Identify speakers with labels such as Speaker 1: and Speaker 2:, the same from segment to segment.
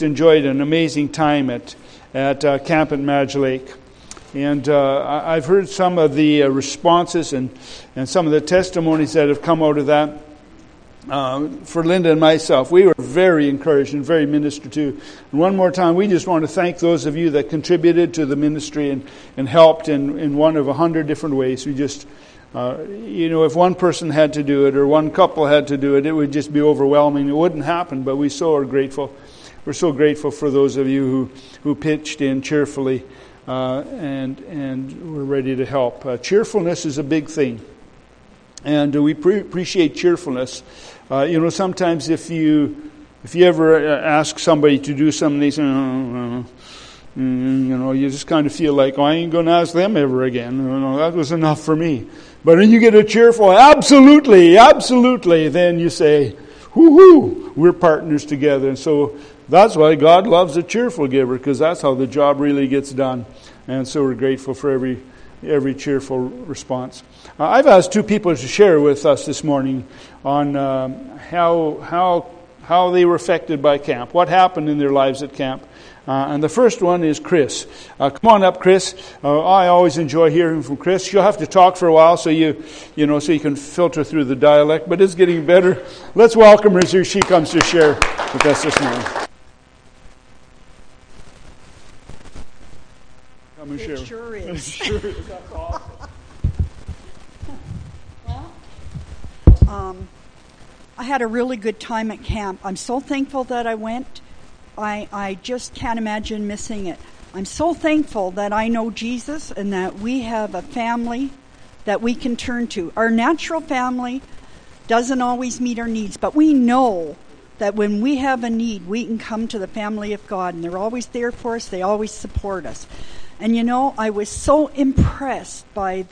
Speaker 1: just enjoyed an amazing time at camp at Madge Lake. And I've heard some of the responses and some of the testimonies that have come out of that. For Linda and myself, we were very encouraged and very ministered to. And one more time, we just want to thank those of you that contributed to the ministry and helped in one of 100 different ways. We just, if one person had to do it or one couple had to do it, it would just be overwhelming. It wouldn't happen, but we so are grateful. We're so grateful for those of you who pitched in cheerfully and were ready to help. Cheerfulness is a big thing. And we appreciate cheerfulness. Sometimes if you ever ask somebody to do something, they say, you just kind of feel like, I ain't going to ask them ever again. That was enough for me. But when you get a cheerful, absolutely, absolutely, then you say, whoo-hoo, we're partners together. And so that's why God loves a cheerful giver, because that's how the job really gets done. And so we're grateful for every cheerful response. I've asked two people to share with us this morning on how they were affected by camp, what happened in their lives at camp. And the first one is Chris. Come on up, Chris. I always enjoy hearing from Chris. You'll have to talk for a while so you can filter through the dialect, but it's getting better. Let's welcome her as she comes to share with us this morning. Come and share.
Speaker 2: It sure is.
Speaker 1: It sure is. That's awesome.
Speaker 2: I had a really good time at camp. I'm so thankful that I went. I just can't imagine missing it. I'm so thankful that I know Jesus and that we have a family that we can turn to. Our natural family doesn't always meet our needs, but we know that when we have a need, we can come to the family of God, and they're always there for us. They always support us. And I was so impressed by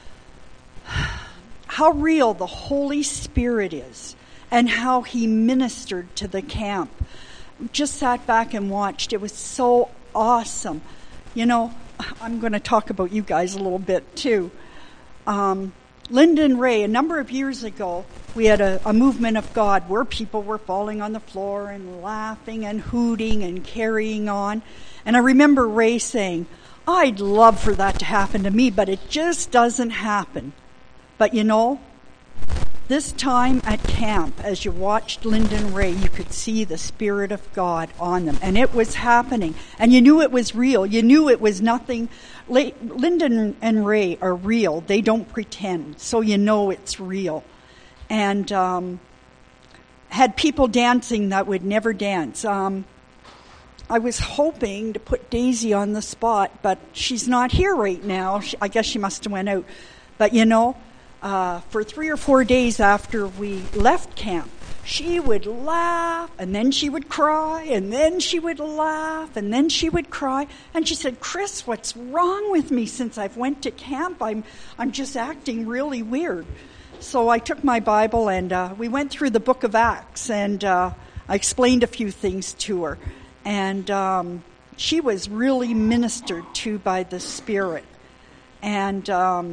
Speaker 2: how real the Holy Spirit is and how He ministered to the camp. Just sat back and watched. It was so awesome. I'm going to talk about you guys a little bit too. Linda and Ray, a number of years ago, we had a movement of God where people were falling on the floor and laughing and hooting and carrying on. And I remember Ray saying, I'd love for that to happen to me, but it just doesn't happen. But this time at camp, as you watched Linda and Ray, you could see the Spirit of God on them. And it was happening. And you knew it was real. You knew it was nothing. Linda and Ray are real. They don't pretend. So it's real. And had people dancing that would never dance. I was hoping to put Daisy on the spot, but she's not here right now. I guess she must have went out. But for 3 or 4 days after we left camp, she would laugh, and then she would cry, and then she would laugh, and then she would cry. And she said, Chris, what's wrong with me since I've went to camp? I'm just acting really weird. So I took my Bible, and we went through the book of Acts, and I explained a few things to her. And she was really ministered to by the Spirit. And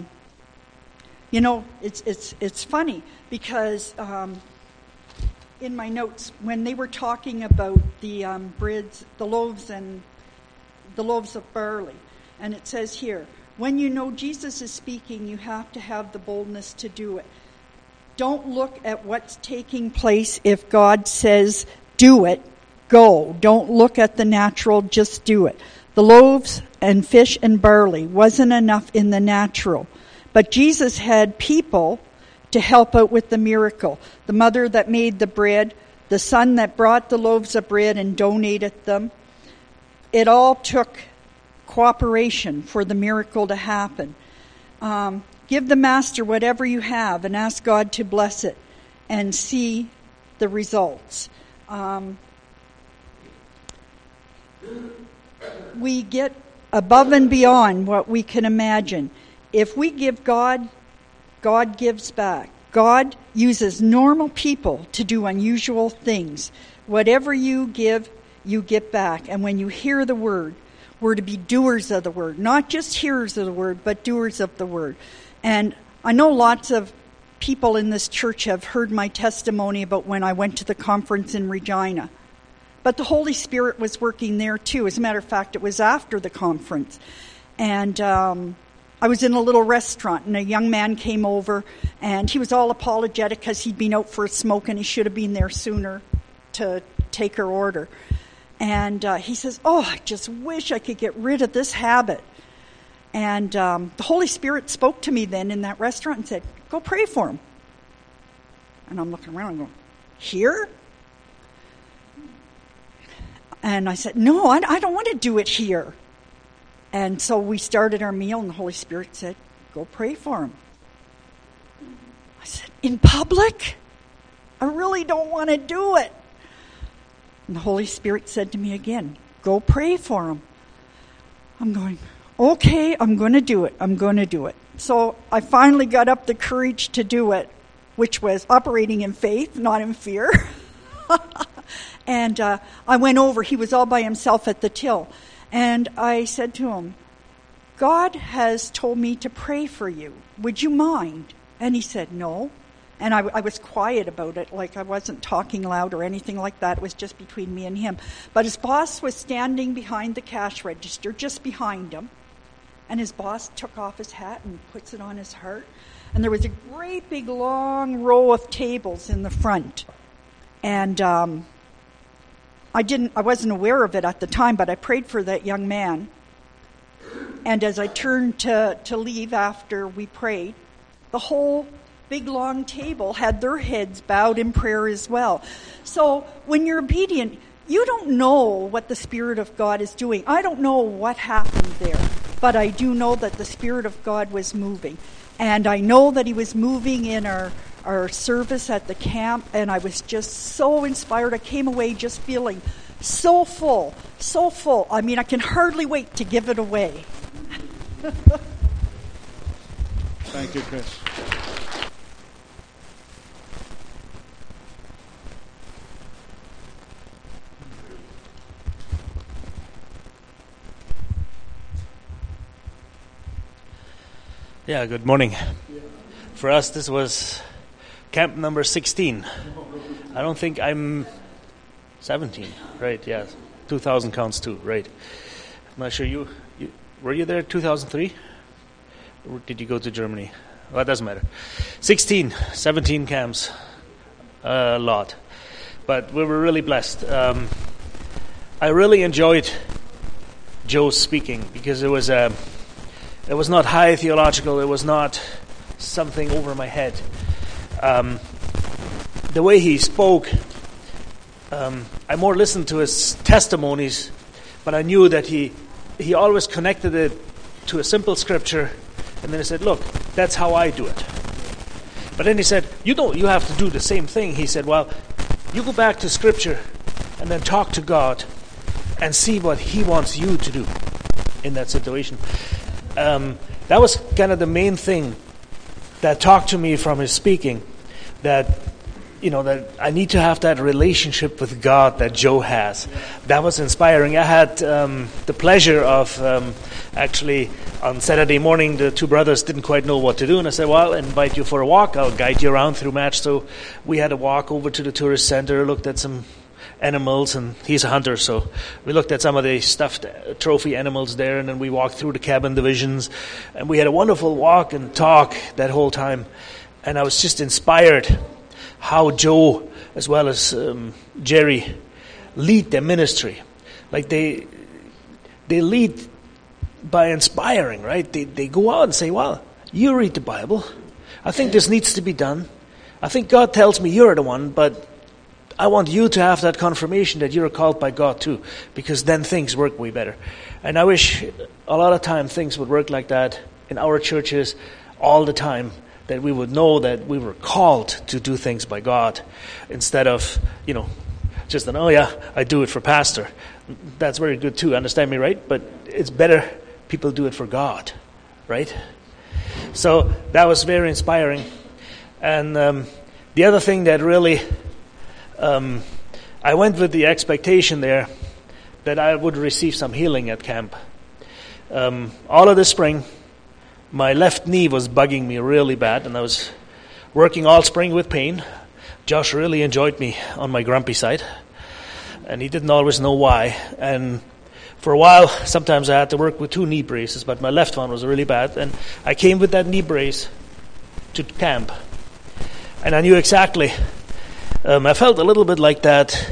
Speaker 2: it's funny because in my notes, when they were talking about the loaves of barley, and it says here, when you know Jesus is speaking, you have to have the boldness to do it. Don't look at what's taking place. If God says do it, go. Don't look at the natural, just do it. The loaves and fish and barley wasn't enough in the natural. But Jesus had people to help out with the miracle. The mother that made the bread, the son that brought the loaves of bread and donated them. It all took cooperation for the miracle to happen. Give the master whatever you have and ask God to bless it and see the results. We get above and beyond what we can imagine. If we give God, God gives back. God uses normal people to do unusual things. Whatever you give, you get back. And when you hear the word, we're to be doers of the word. Not just hearers of the word, but doers of the word. And I know lots of people in this church have heard my testimony about when I went to the conference in Regina. But the Holy Spirit was working there too. As a matter of fact, it was after the conference. And I was in a little restaurant, and a young man came over, and he was all apologetic because he'd been out for a smoke, and he should have been there sooner to take her order. And he says, "Oh, I just wish I could get rid of this habit." And the Holy Spirit spoke to me then in that restaurant and said, "Go pray for him." And I'm looking around and going, "Here?" And I said, "No, I don't want to do it here." And so we started our meal, and the Holy Spirit said, "Go pray for him." I said, "In public? I really don't want to do it." And the Holy Spirit said to me again, "Go pray for him." I'm going, "Okay, I'm going to do it. I'm going to do it." So I finally got up the courage to do it, which was operating in faith, not in fear. And I went over. He was all by himself at the till. And I said to him, "God has told me to pray for you. Would you mind?" And he said, "No." And I was quiet about it, like I wasn't talking loud or anything like that. It was just between me and him. But his boss was standing behind the cash register, just behind him. And his boss took off his hat and puts it on his heart. And there was a great big long row of tables in the front. And I wasn't aware of it at the time, but I prayed for that young man. And as I turned to leave after we prayed, the whole big long table had their heads bowed in prayer as well. So when you're obedient, you don't know what the Spirit of God is doing. I don't know what happened there, but I do know that the Spirit of God was moving. And I know that he was moving in our service at the camp, and I was just so inspired. I came away just feeling so full, so full. I mean, I can hardly wait to give it away.
Speaker 1: Thank you, Chris.
Speaker 3: Yeah, good morning. For us, this was camp number 16. I don't think I'm 17, right? Yeah, 2000 counts too, right? I'm not sure you were you there 2003? Or did you go to Germany? Well, it doesn't matter. 16, 17 camps, a lot. But we were really blessed. I really enjoyed Joe speaking because it was not high theological. It was not something over my head. The way he spoke, I more listened to his testimonies, but I knew that he always connected it to a simple scripture, and then he said, "Look, that's how I do it." But then he said, "You have to do the same thing." He said, "Well, you go back to scripture and then talk to God and see what he wants you to do in that situation." That was kind of the main thing that talked to me from his speaking, that I need to have that relationship with God that Joe has. That was inspiring. I had the pleasure of actually on Saturday morning, the two brothers didn't quite know what to do, and I said, "Well, I'll invite you for a walk. I'll guide you around through Match." So we had a walk over to the tourist center, looked at some animals, and he's a hunter, so we looked at some of the stuffed trophy animals there, and then we walked through the cabin divisions, and we had a wonderful walk and talk that whole time. And I was just inspired how Joe, as well as Jerry, lead their ministry. Like they lead by inspiring, right? They go out and say, "Well, you read the Bible. I think this needs to be done. I think God tells me you're the one, but I want you to have that confirmation that you're called by God too, because then things work way better." And I wish a lot of time things would work like that in our churches all the time, that we would know that we were called to do things by God instead of, just an, "Oh yeah, I do it for pastor." That's very good too, understand me, right? But it's better people do it for God, right? So that was very inspiring. And the other thing that really... I went with the expectation there that I would receive some healing at camp. All of the spring, my left knee was bugging me really bad, and I was working all spring with pain. Josh really enjoyed me on my grumpy side. and he didn't always know why. And for a while, sometimes I had to work with 2 knee braces, but my left one was really bad. And I came with that knee brace to camp, and I knew exactly. I felt a little bit like that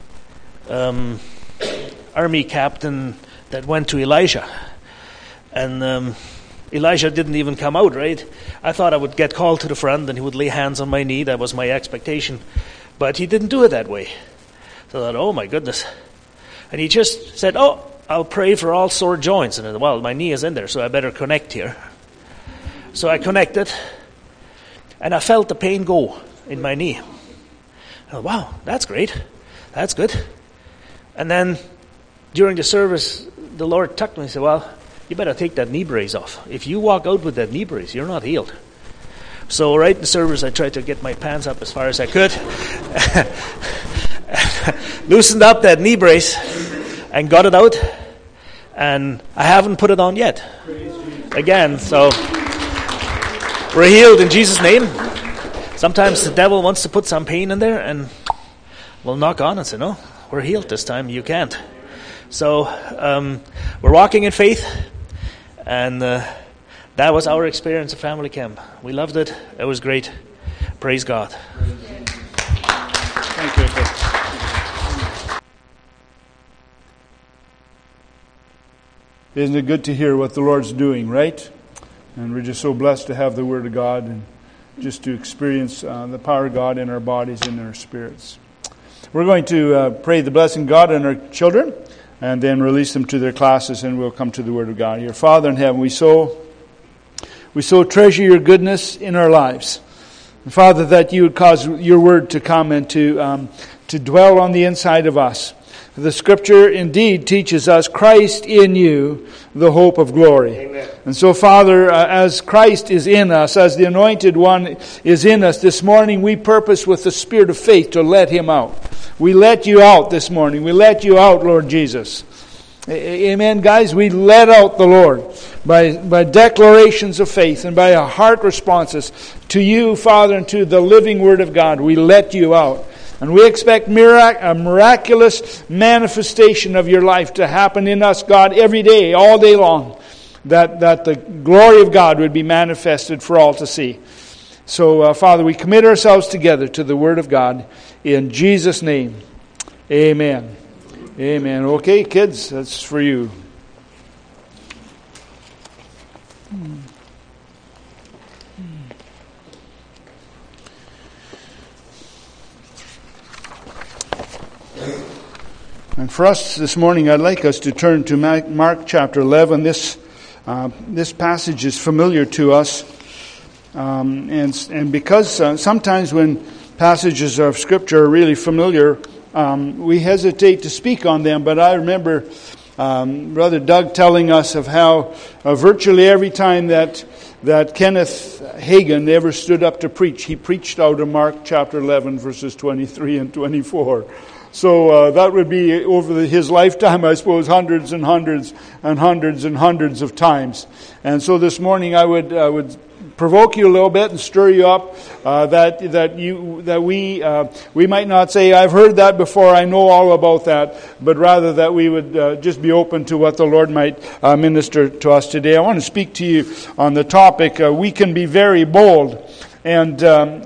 Speaker 3: army captain that went to Elijah. And Elijah didn't even come out, right? I thought I would get called to the front and he would lay hands on my knee. That was my expectation. But he didn't do it that way. So I thought, oh my goodness. And he just said, oh, I'll pray for all sore joints. And I said, well, my knee is in there, so I better connect here. So I connected, and I felt the pain go in my knee. I thought, wow, that's great. That's good. And then during the service, the Lord tucked me and said, well, you better take that knee brace off. If you walk out with that knee brace, you're not healed. So right in the service, I tried to get my pants up as far as I could. Loosened up that knee brace and got it out. And I haven't put it on yet. Again, so we're healed in Jesus' name. Sometimes the devil wants to put some pain in there and we'll knock on and say, no, we're healed this time. You can't. So we're walking in faith. And that was our experience at family camp. We loved it. It was great. Praise God.
Speaker 1: Thank you. Isn't it good to hear what the Lord's doing, right? And we're just so blessed to have the Word of God and just to experience the power of God in our bodies and in our spirits. We're going to pray the blessing of God on our children and then release them to their classes, and we'll come to the Word of God. Your Father in heaven, we so treasure your goodness in our lives. And Father, that you would cause your Word to come and to dwell on the inside of us. The Scripture indeed teaches us Christ in you, the hope of glory. Amen. And so, Father, as Christ is in us, as the Anointed One is in us, this morning we purpose with the Spirit of faith to let Him out. We let you out this morning. We let you out, Lord Jesus. Amen, guys. We let out the Lord by declarations of faith and by our heart responses to you, Father, and to the living Word of God. We let you out. And we expect a miraculous manifestation of your life to happen in us, God, every day, all day long, that the glory of God would be manifested for all to see. So, Father, we commit ourselves together to the Word of God in Jesus' name. Amen. Amen. Okay, kids, that's for you. And for us this morning, I'd like us to turn to Mark chapter 11. This passage is familiar to us. And because sometimes when passages of Scripture are really familiar, we hesitate to speak on them. But I remember Brother Doug telling us of how virtually every time that Kenneth Hagin ever stood up to preach, he preached out of Mark chapter 11, verses 23 and 24. So that would be over his lifetime, I suppose, hundreds and hundreds and hundreds and hundreds of times. And so this morning I would provoke you a little bit and stir you up that we might not say, I've heard that before, I know all about that, but rather that we would just be open to what the Lord might minister to us today. I want to speak to you on the topic, we can be very bold. And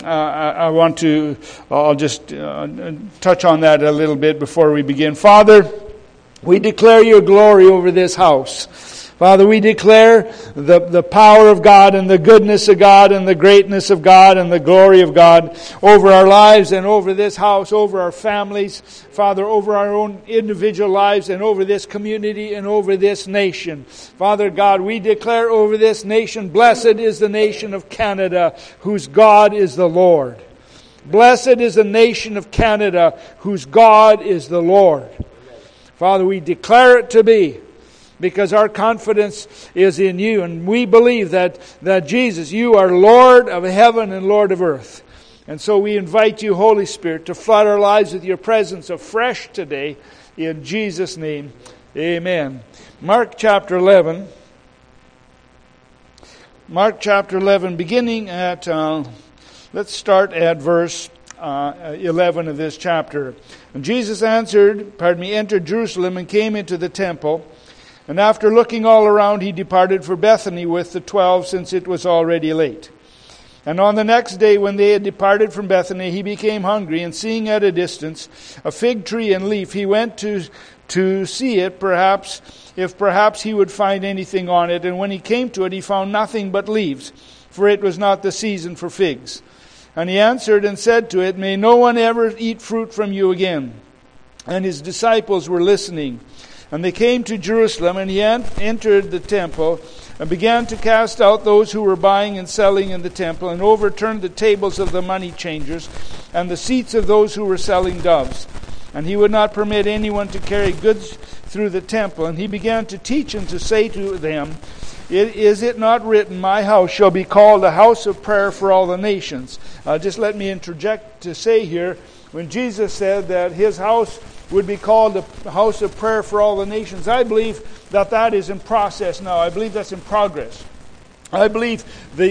Speaker 1: I'll just touch on that a little bit before we begin. Father, we declare your glory over this house. Father, we declare the power of God and the goodness of God and the greatness of God and the glory of God over our lives and over this house, over our families, Father, over our own individual lives and over this community and over this nation. Father God, we declare over this nation, blessed is the nation of Canada, whose God is the Lord. Blessed is the nation of Canada, whose God is the Lord. Father, we declare it to be, because our confidence is in you. And we believe that Jesus, you are Lord of heaven and Lord of earth. And so we invite you, Holy Spirit, to flood our lives with your presence afresh today. In Jesus' name, amen. Mark chapter 11. Mark chapter 11, beginning at, let's start at verse 11 of this chapter. And Jesus entered Jerusalem and came into the temple. And after looking all around, he departed for Bethany with the 12, since it was already late. And on the next day, when they had departed from Bethany, he became hungry, and seeing at a distance a fig tree and leaf, he went to see it, if perhaps he would find anything on it. And when he came to it, he found nothing but leaves, for it was not the season for figs. And he answered and said to it, "May no one ever eat fruit from you again." And his disciples were listening. And they came to Jerusalem, and he entered the temple, and began to cast out those who were buying and selling in the temple, and overturned the tables of the money changers, and the seats of those who were selling doves. And he would not permit anyone to carry goods through the temple. And he began to teach and to say to them, "Is it not written, my house shall be called a house of prayer for all the nations?" Just let me interject to say here, when Jesus said that his house would be called a house of prayer for all the nations, I believe that is in process now. I believe that's in progress. I believe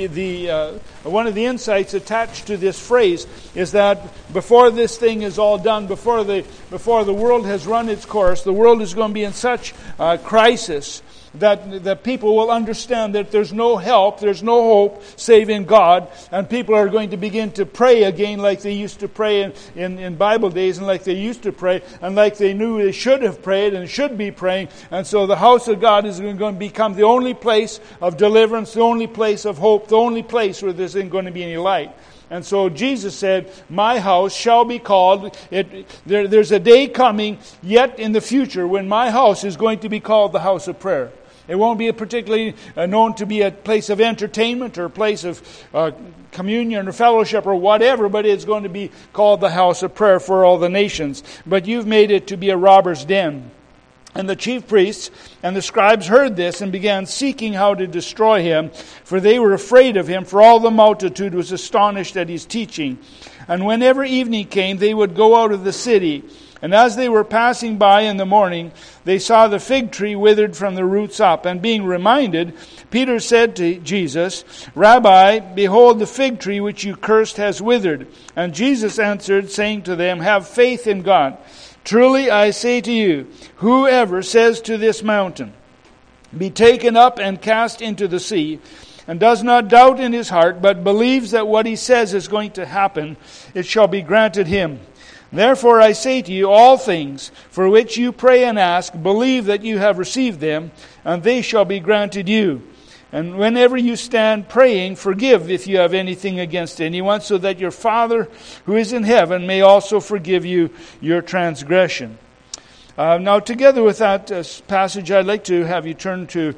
Speaker 1: one of the insights attached to this phrase is that before this thing is all done, before the world has run its course, the world is going to be in such crisis that people will understand that there's no help, there's no hope save in God, and people are going to begin to pray again like they used to pray in Bible days, and like they used to pray, and like they knew they should have prayed and should be praying. And so the house of God is going to become the only place of deliverance, the only place of hope, the only place where there isn't going to be any light. And so Jesus said, "My house shall be called," there's a day coming yet in the future when my house is going to be called the house of prayer. It won't be particularly known to be a place of entertainment or a place of communion or fellowship or whatever, but it's going to be called the house of prayer for all the nations. But you've made it to be a robber's den. And the chief priests and the scribes heard this and began seeking how to destroy him, for they were afraid of him, for all the multitude was astonished at his teaching. And whenever evening came, they would go out of the city. And as they were passing by in the morning, they saw the fig tree withered from the roots up. And being reminded, Peter said to Jesus, "Rabbi, behold, the fig tree which you cursed has withered." And Jesus answered, saying to them, "Have faith in God. Truly I say to you, whoever says to this mountain, 'Be taken up and cast into the sea,' and does not doubt in his heart, but believes that what he says is going to happen, it shall be granted him. Therefore I say to you, all things for which you pray and ask, believe that you have received them, and they shall be granted you. And whenever you stand praying, forgive if you have anything against anyone, so that your Father who is in heaven may also forgive you your transgression." Now, together with that passage, I'd like to have you turn to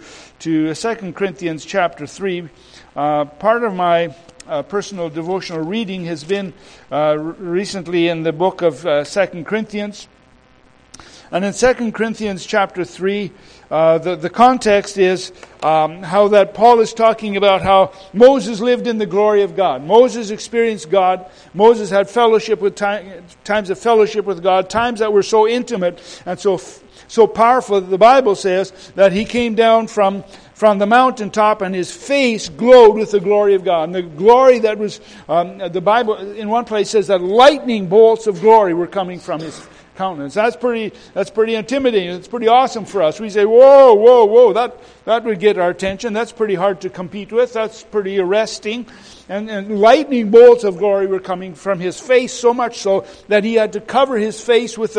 Speaker 1: 2 Corinthians chapter 3. Part of my personal devotional reading has been recently in the book of 2 Corinthians. And in 2 Corinthians chapter 3, the context is how that Paul is talking about how Moses lived in the glory of God. Moses experienced God. Moses had fellowship with times of fellowship with God, times that were so intimate and so powerful that the Bible says that he came down from the mountaintop and his face glowed with the glory of God. And the glory that was, the Bible in one place says that lightning bolts of glory were coming from his countenance. That's pretty intimidating. It's pretty awesome for us. We say, whoa, that would get our attention. That's pretty hard to compete with. That's pretty arresting. And lightning bolts of glory were coming from his face, so much so that he had to cover his face put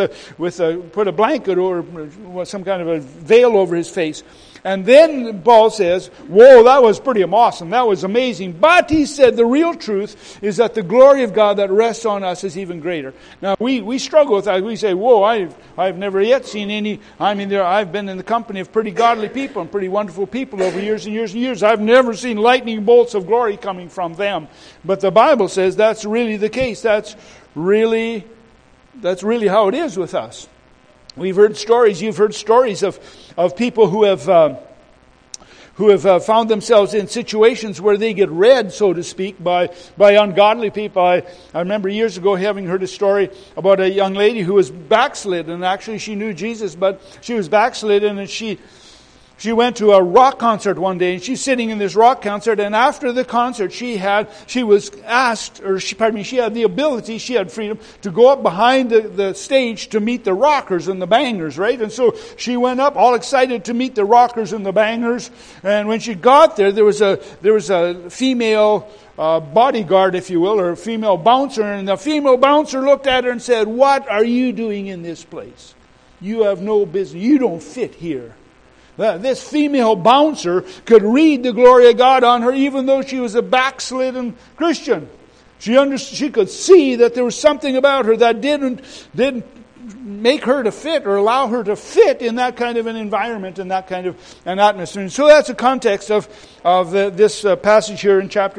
Speaker 1: a blanket or some kind of a veil over his face. And then Paul says, whoa, that was pretty awesome. That was amazing. But he said the real truth is that the glory of God that rests on us is even greater. Now, we struggle with that. We say, whoa, I've never yet seen any. I mean, I've been in the company of pretty godly people and pretty wonderful people over years and years and years. I've never seen lightning bolts of glory coming from them. But the Bible says that's really the case. That's really how it is with us. We've heard stories. You've heard stories of people who have found themselves in situations where they get read, so to speak, by ungodly people. I remember years ago having heard a story about a young lady who was backslidden, and actually she knew Jesus, but she was backslidden, and she She went to a rock concert one day, and she's sitting in this rock concert, and after the concert she had the ability, she had freedom to go up behind the stage to meet the rockers and the bangers, right? And so she went up all excited to meet the rockers and the bangers, and when she got there, there was a female bodyguard, if you will, or a female bouncer, and the female bouncer looked at her and said, "What are you doing in this place? You have no business. You don't fit here." This female bouncer could read the glory of God on her, even though she was a backslidden Christian. She could see that there was something about her that didn't make her to fit or allow her to fit in that kind of an environment and that kind of an atmosphere. And so that's the context of this passage here in chapter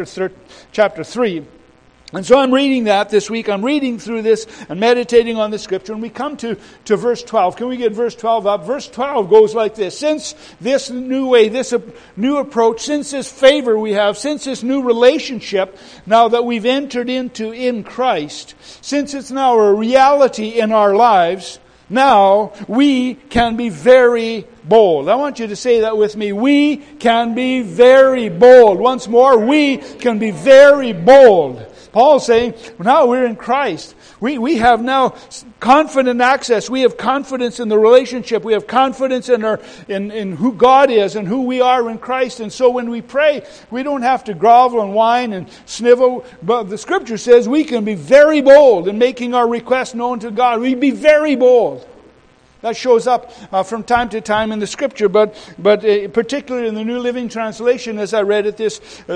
Speaker 1: 3. And so I'm reading that this week. I'm reading through this and meditating on the Scripture. And we come to verse 12. Can we get verse 12 up? Verse 12 goes like this. Since this new way, this new approach, since this favor we have, since this new relationship now that we've entered into in Christ, since it's now a reality in our lives, now we can be very bold. I want you to say that with me. We can be very bold. Once more, we can be very bold. Paul's saying, now we're in Christ. We have now confident access. We have confidence in the relationship. We have confidence in who God is and who we are in Christ. And so when we pray, we don't have to grovel and whine and snivel. But the Scripture says we can be very bold in making our requests known to God. We be very bold. That shows up from time to time in the Scripture, but particularly in the New Living Translation, as I read it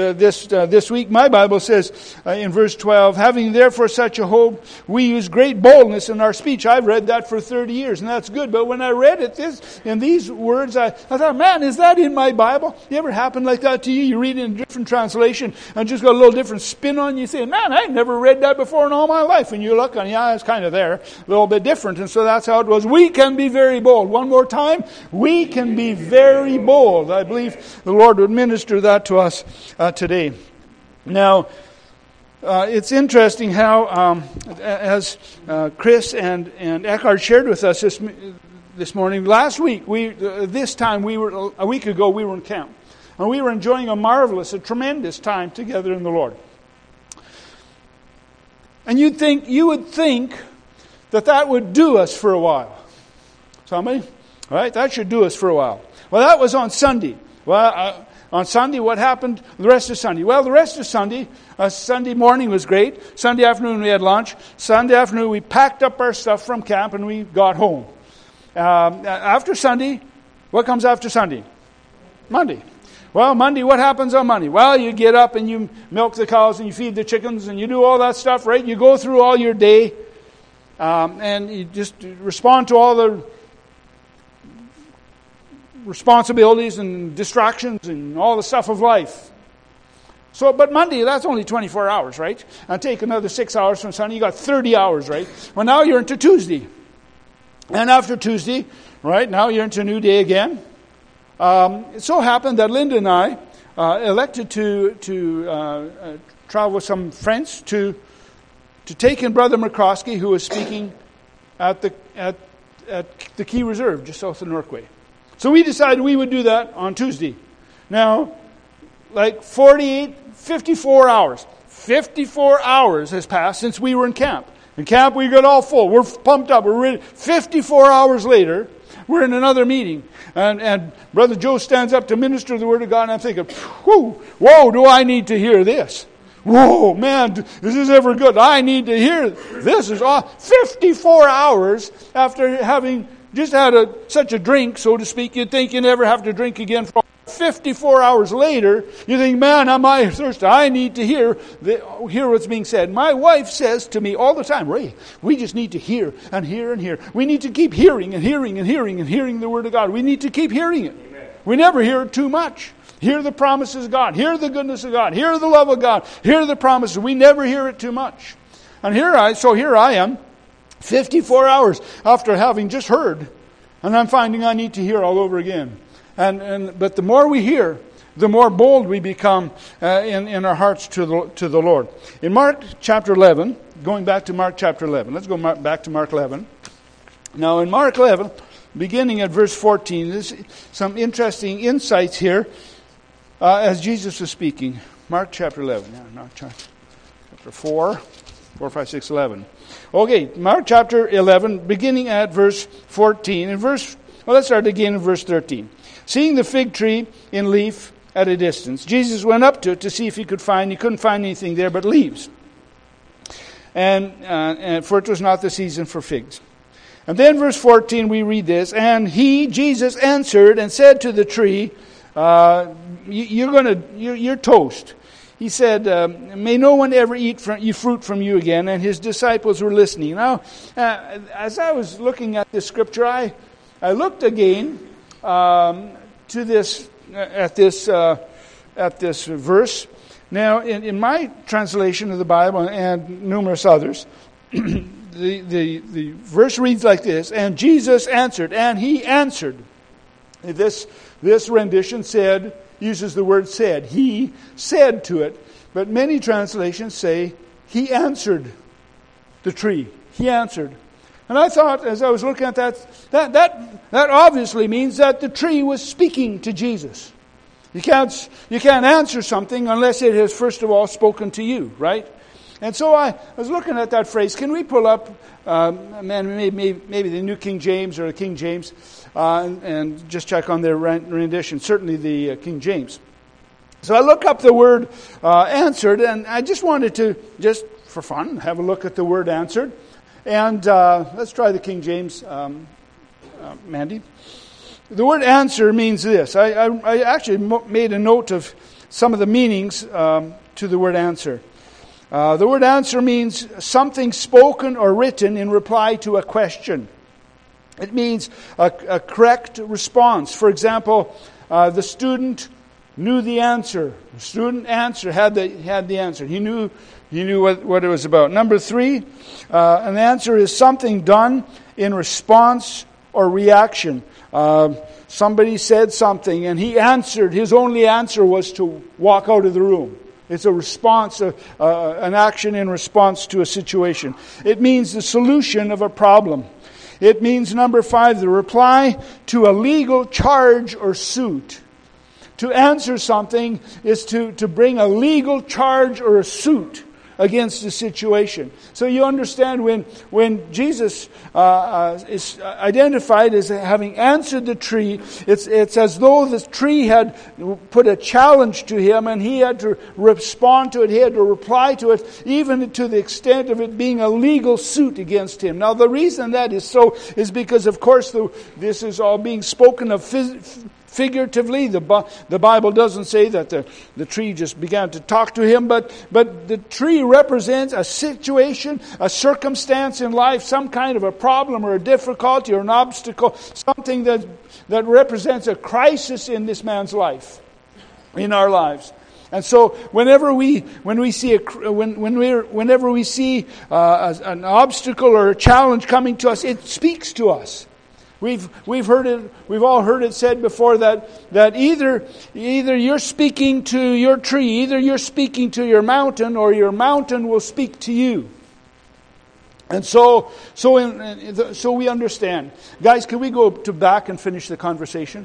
Speaker 1: this week, my Bible says in verse 12, having therefore such a hope, we use great boldness in our speech. I've read that for 30 years, and that's good. But when I read it in these words, I thought, man, is that in my Bible? You ever happen like that to you? You read it in a different translation and just got a little different spin on you. You say, man, I've never read that before in all my life. And you look and yeah, it's kind of there, a little bit different. And so that's how it was. We can be very bold. One more time. We can be very bold. I believe the Lord would minister that to us today. Now, it's interesting how, as Chris and Eckhart shared with us this morning, last week, a week ago, we were in camp. And we were enjoying a tremendous time together in the Lord. And you would think that would do us for a while. Somebody? Right? That should do us for a while. Well, that was on Sunday. Well, on Sunday, what happened the rest of Sunday? Well, the rest of Sunday, Sunday morning was great. Sunday afternoon we had lunch. Sunday afternoon we packed up our stuff from camp and we got home. After Sunday, what comes after Sunday? Monday. Well, Monday, what happens on Monday? Well, you get up and you milk the cows and you feed the chickens and you do all that stuff, right? You go through all your day and you just respond to all the responsibilities and distractions and all the stuff of life. So, but Monday, that's only 24 hours, right? And take another 6 hours from Sunday, you got 30 hours, right? Well, now you're into Tuesday. And after Tuesday, right, now you're into a new day again. It so happened that Linda and I elected to travel with some friends to take in Brother McCroskey, who was speaking at the Key Reserve, just south of Norquay. So we decided we would do that on Tuesday. Now, like 54 hours. 54 hours has passed since we were in camp. In camp, we got all full. We're pumped up. We're ready. 54 hours later, we're in another meeting. And Brother Joe stands up to minister the Word of God, and I'm thinking, whoa, do I need to hear this? Whoa, man, is this ever good? I need to hear this. Is 54 hours after having just had such a drink, so to speak. You'd think you never have to drink again. 54 hours later, you think, man, am I thirsty? I need to hear what's being said. My wife says to me all the time, Ray, we just need to hear and hear and hear. We need to keep hearing and hearing and hearing and hearing the Word of God. We need to keep hearing it. Amen. We never hear it too much. Hear the promises of God. Hear the goodness of God. Hear the love of God. Hear the promises. We never hear it too much. And here I am, 54 hours after having just heard, and I'm finding I need to hear all over again. But the more we hear, the more bold we become in our hearts to the Lord. In Mark chapter 11, going back to Mark chapter 11, let's go back to Mark 11. Now in Mark 11, beginning at verse 14. There's some interesting insights here as Jesus was speaking. Mark chapter 11. Yeah, not chapter 4, 5, 6, 11. Okay, Mark chapter 11, beginning at verse 14. Let's start again in verse 13. Seeing the fig tree in leaf at a distance, Jesus went up to it to see if he couldn't find anything there but leaves. And for it was not the season for figs. And then verse 14 we read this, and Jesus answered and said to the tree, you're toast. He said, may no one ever eat fruit from you again. And his disciples were listening. Now, as I was looking at this scripture, I looked again to this at this verse. Now, in my translation of the Bible and numerous others, the verse reads like this: and Jesus answered, and he answered. This rendition uses the word said. He said to it. But many translations say he answered the tree. He answered. And I thought, as I was looking at that obviously means that the tree was speaking to Jesus. You can't answer something unless it has first of all spoken to you, right? And so I was looking at that phrase. Can we pull up, maybe the New King James or the King James, and just check on their rendition? Certainly the King James. So I look up the word answered, and I just wanted to, just for fun, have a look at the word answered. And let's try the King James, Mandy. The word answer means this. I actually made a note of some of the meanings to the word answer. The word answer means something spoken or written in reply to a question. It means a correct response. For example, the student knew the answer. The student had the answer. He knew what it was about. Number 3, an answer is something done in response or reaction. Somebody said something and he answered. His only answer was to walk out of the room. It's a response, an action in response to a situation. It means the solution of a problem. It means, number 5, the reply to a legal charge or suit. To answer something is to bring a legal charge or a suit against the situation. So you understand when Jesus is identified as having answered the tree, it's as though the tree had put a challenge to him and he had to respond to it, he had to reply to it, even to the extent of it being a legal suit against him. Now the reason that is so is because, of course, this is all being spoken of figuratively. The Bible doesn't say that the tree just began to talk to him, but the tree represents a situation, a circumstance in life, some kind of a problem or a difficulty or an obstacle, something that represents a crisis in this man's life, in our lives. And so whenever we see an obstacle or a challenge coming to us, it speaks to us. We've all heard it said before that either you're speaking to your tree, either you're speaking to your mountain, or your mountain will speak to you. And so we understand. Guys, can we go back and finish the conversation?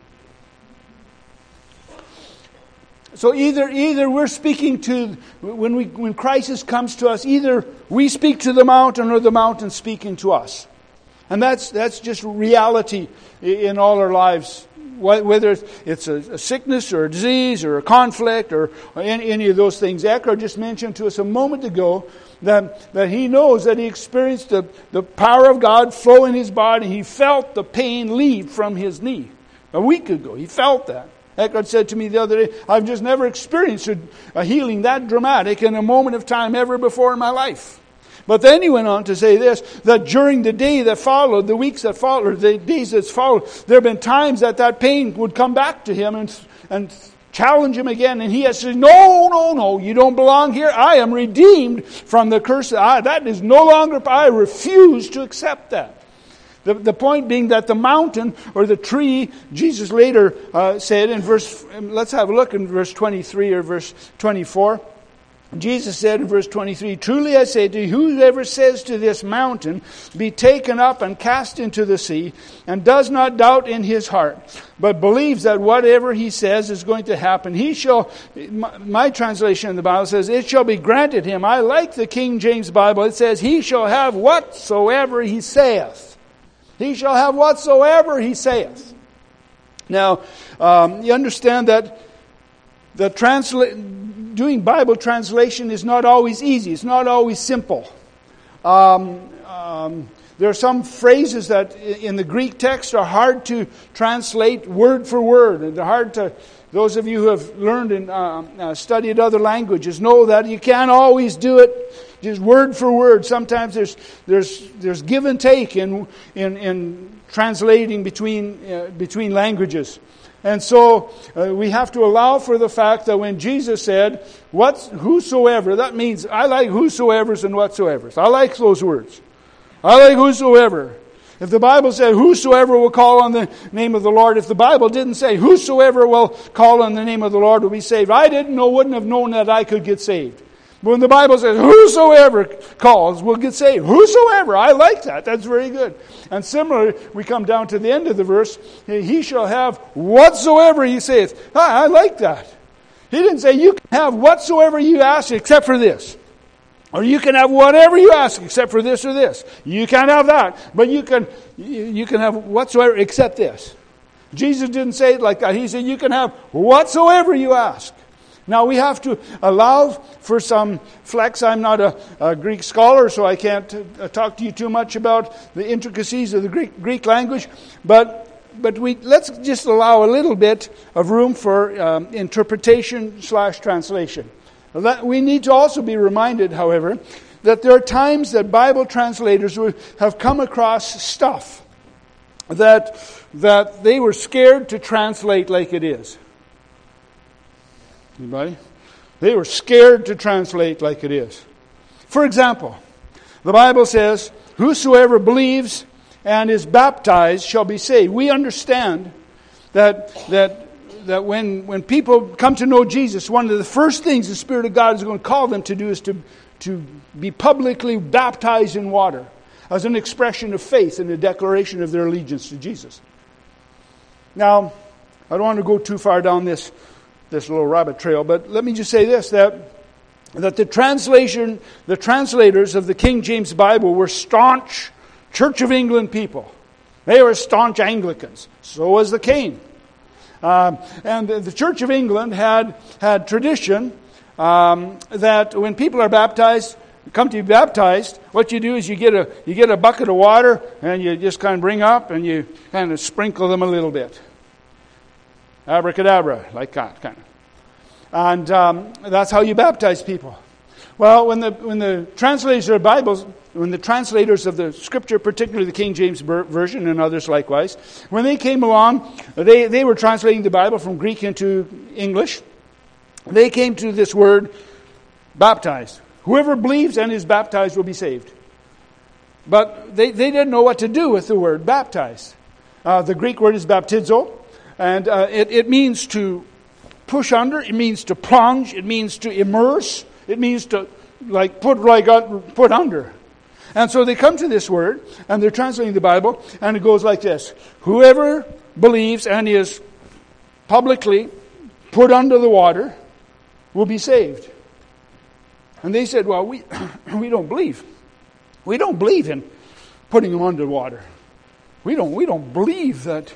Speaker 1: So either we're speaking to, when crisis comes to us, either we speak to the mountain or the mountain speaking to us. And that's just reality in all our lives, whether it's a sickness or a disease or a conflict or any of those things. Eckhart just mentioned to us a moment ago that he knows that he experienced the power of God flow in his body. He felt the pain leave from his knee a week ago. He felt that. Eckhart said to me the other day, I've just never experienced a healing that dramatic in a moment of time ever before in my life. But then he went on to say this, that during the day that followed, the weeks that followed, or the days that followed, there have been times that pain would come back to him and challenge him again. And he has said, no, you don't belong here. I am redeemed from the curse. That is no longer, I refuse to accept that. The point being that the mountain or the tree, Jesus later said in let's have a look in verse 23 or verse 24. Jesus said in verse 23, "Truly I say to you, whoever says to this mountain, be taken up and cast into the sea, and does not doubt in his heart, but believes that whatever he says is going to happen, he shall," my translation in the Bible says, "it shall be granted him." I like the King James Bible. It says, "He shall have whatsoever he saith." He shall have whatsoever he saith. Now, you understand that doing Bible translation is not always easy. It's not always simple. There are some phrases that in the Greek text are hard to translate word for word. And they're hard to, those of you who have learned and studied other languages know that you can't always do it just word for word. Sometimes there's give and take in translating between languages. And so we have to allow for the fact that when Jesus said, whosoever, that means I like whosoevers and whatsoevers. I like those words. I like whosoever. If the Bible said whosoever will call on the name of the Lord, if the Bible didn't say whosoever will call on the name of the Lord will be saved, wouldn't have known that I could get saved. But when the Bible says whosoever calls will get saved. Whosoever. I like that. That's very good. And similarly, we come down to the end of the verse. He shall have whatsoever he saith. I like that. He didn't say you can have whatsoever you ask except for this. Or you can have whatever you ask except for this or this. You can't have that. But you can have whatsoever except this. Jesus didn't say it like that. He said you can have whatsoever you ask. Now we have to allow for some flex. I'm not a Greek scholar, so I can't talk to you too much about the intricacies of the Greek language. But let's just allow a little bit of room for interpretation/translation. We need to also be reminded, however, that there are times that Bible translators have come across stuff that they were scared to translate like it is. Anybody? They were scared to translate like it is. For example, the Bible says, "Whosoever believes and is baptized shall be saved." We understand that when people come to know Jesus, one of the first things the Spirit of God is going to call them to do is to be publicly baptized in water as an expression of faith and a declaration of their allegiance to Jesus. Now, I don't want to go too far down this little rabbit trail, but let me just say this, that the translators of the King James Bible were staunch Church of England people. They were staunch Anglicans. So was the king. And the Church of England had tradition that when people are baptized, come to be baptized, what you do is you get a bucket of water and you just kind of bring up and you kind of sprinkle them a little bit. Abracadabra, like that, kind of. And that's how you baptize people. Well, when the translators of Bibles, when the translators of the Scripture, particularly the King James Version and others likewise, when they came along, they were translating the Bible from Greek into English. They came to this word, baptized. Whoever believes and is baptized will be saved. But they didn't know what to do with the word baptized. The Greek word is baptizo. And it means to push under. It means to plunge. It means to immerse. It means to put under. And so they come to this word, and they're translating the Bible, and it goes like this: whoever believes and is publicly put under the water will be saved. And they said, well, we don't believe. We don't believe in putting them under water. We don't believe that.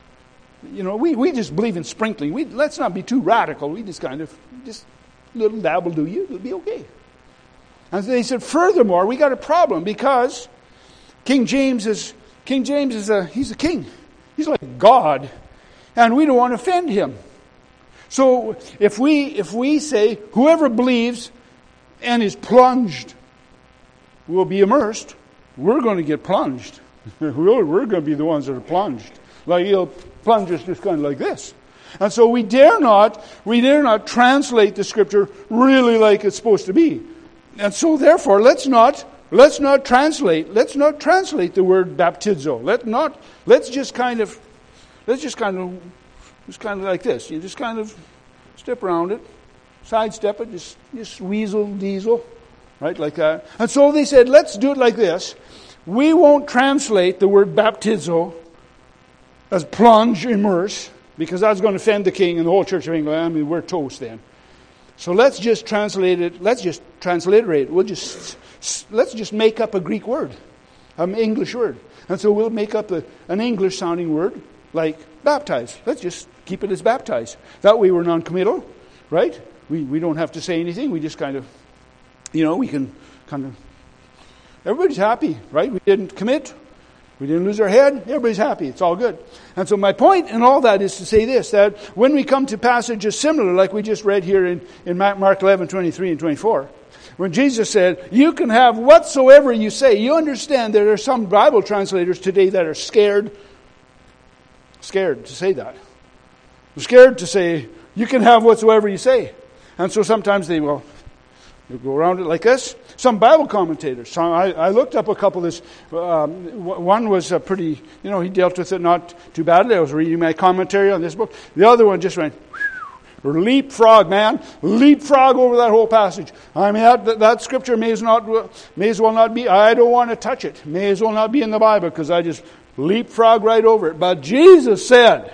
Speaker 1: We just believe in sprinkling. Let's not be too radical. We just little dab will do you. It'll be okay. And they said, furthermore, we got a problem because King James is he's a king. He's like God, and we don't want to offend him. So if we say whoever believes and is plunged will be immersed, we're going to get plunged. We're going to be the ones that are plunged. Like plunge us just kind of like this. And so we dare not translate the Scripture really like it's supposed to be. And so therefore, let's not translate the word baptizo. Let's just kind of like this. You just kind of step around it, sidestep it, just weasel, diesel, right, like that. And so they said, let's do it like this. We won't translate the word baptizo as plunge, immerse, because that's going to offend the king and the whole Church of England. I mean, we're toast then. So let's just translate it. Let's just transliterate it. Let's just make up a Greek word, an English word. And so we'll make up an English-sounding word like baptize. Let's just keep it as baptize. That way we're non-committal, right? We don't have to say anything. We just kind of, we can kind of... Everybody's happy, right? We didn't commit. We didn't lose our head. Everybody's happy. It's all good. And so my point in all that is to say this, that when we come to passages similar, like we just read here in Mark 11, 23 and 24, when Jesus said, you can have whatsoever you say, you understand there are some Bible translators today that are scared to say that. They're scared to say, you can have whatsoever you say. And so sometimes they go around it like this. Some Bible commentators. I looked up a couple of this. One was pretty, he dealt with it not too badly. I was reading my commentary on this book. The other one just went, leapfrog, man. Leapfrog over that whole passage. I mean, that scripture may as well not be, I don't want to touch it. May as well not be in the Bible because I just leapfrog right over it. But Jesus said,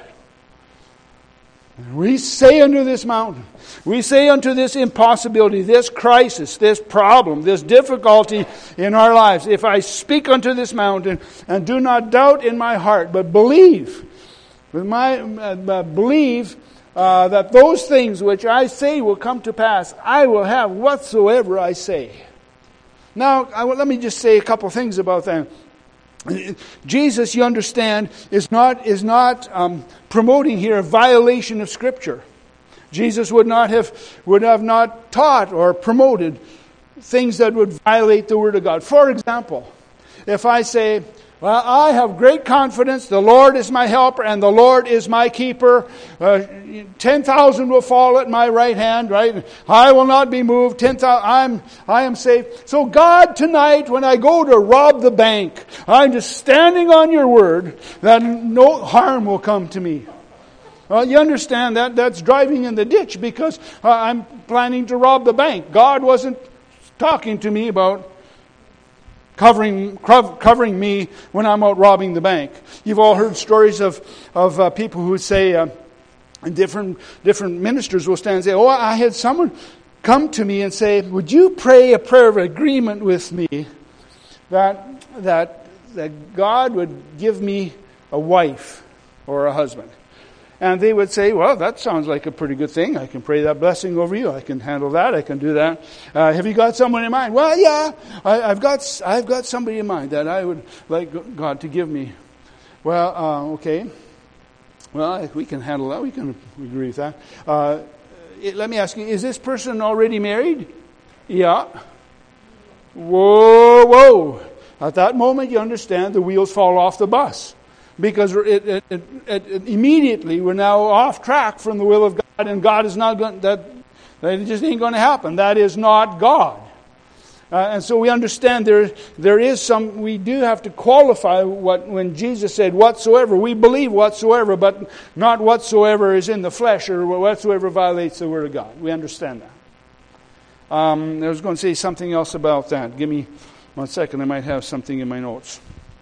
Speaker 1: we say unto this mountain, we say unto this impossibility, this crisis, this problem, this difficulty in our lives, if I speak unto this mountain and do not doubt in my heart, but believe, that those things which I say will come to pass, I will have whatsoever I say. Now, let me just say a couple things about that. Jesus, you understand, is not promoting here a violation of Scripture. Jesus would have not taught or promoted things that would violate the Word of God. For example, if I say, well, I have great confidence, the Lord is my helper and the Lord is my keeper. 10,000 will fall at my right hand, right? I will not be moved. 10,000, I am safe. So God, tonight, when I go to rob the bank, I'm just standing on your word that no harm will come to me. You understand that's driving in the ditch because I'm planning to rob the bank. God wasn't talking to me about covering me when I'm out robbing the bank. You've all heard stories of people who say, different ministers will stand and say, oh, I had someone come to me and say, would you pray a prayer of agreement with me that God would give me a wife or a husband? And they would say, well, that sounds like a pretty good thing. I can pray that blessing over you. I can handle that. I can do that. Have you got someone in mind? Well, yeah, I've got somebody in mind that I would like God to give me. Well, okay. Well, we can handle that. We can agree with that. Let me ask you, is this person already married? Yeah. Whoa. At that moment, you understand the wheels fall off the bus. Because it immediately we're now off track from the will of God, and God is not going. That just ain't going to happen. That is not God. And so we understand there is some. We do have to qualify when Jesus said whatsoever. We believe whatsoever, but not whatsoever is in the flesh or whatsoever violates the word of God. We understand that. I was going to say something else about that. Give me 1 second. I might have something in my notes.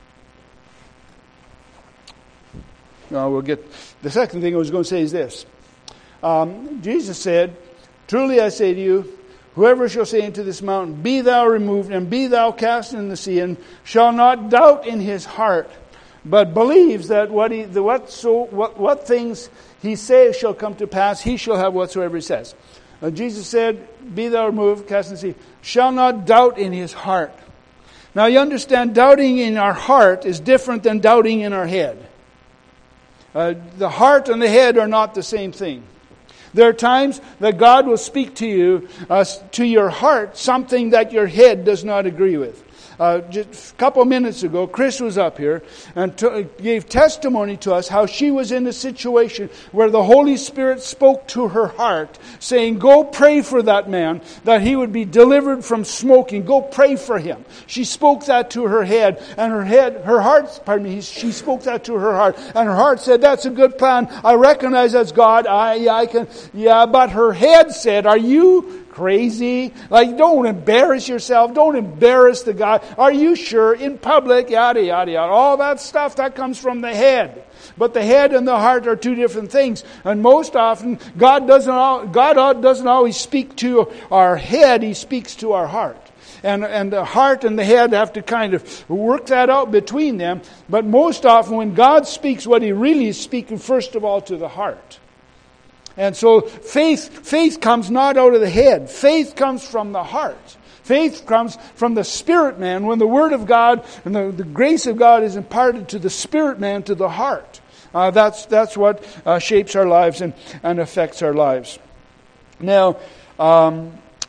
Speaker 1: We'll get the second thing I was going to say is this. Jesus said, truly I say to you, whoever shall say unto this mountain, be thou removed, and be thou cast in the sea, and shall not doubt in his heart, but believes that what things he says shall come to pass, he shall have whatsoever he says. Jesus said, be thou removed, cast in the sea, shall not doubt in his heart. Now you understand, doubting in our heart is different than doubting in our head. The heart and the head are not the same thing. There are times that God will speak to you, to your heart, something that your head does not agree with. Just a couple minutes ago, Chris was up here and gave testimony to us how she was in a situation where the Holy Spirit spoke to her heart, saying, go pray for that man, that he would be delivered from smoking. Go pray for him. She spoke that to her head, and she spoke that to her heart, and her heart said, that's a good plan. I recognize that's God. But her head said, are you crazy? Like, don't embarrass yourself. Don't embarrass the guy. Are you sure? In public, yada, yada, yada. All that stuff, that comes from the head. But the head and the heart are two different things. And most often, God doesn't always speak to our head. He speaks to our heart. And the heart and the head have to kind of work that out between them. But most often, when God speaks, what He really is speaking, first of all, to the heart. And so faith comes not out of the head. Faith comes from the heart. Faith comes from the spirit man when the Word of God and the grace of God is imparted to the spirit man, to the heart. That's what shapes our lives and affects our lives. Now, I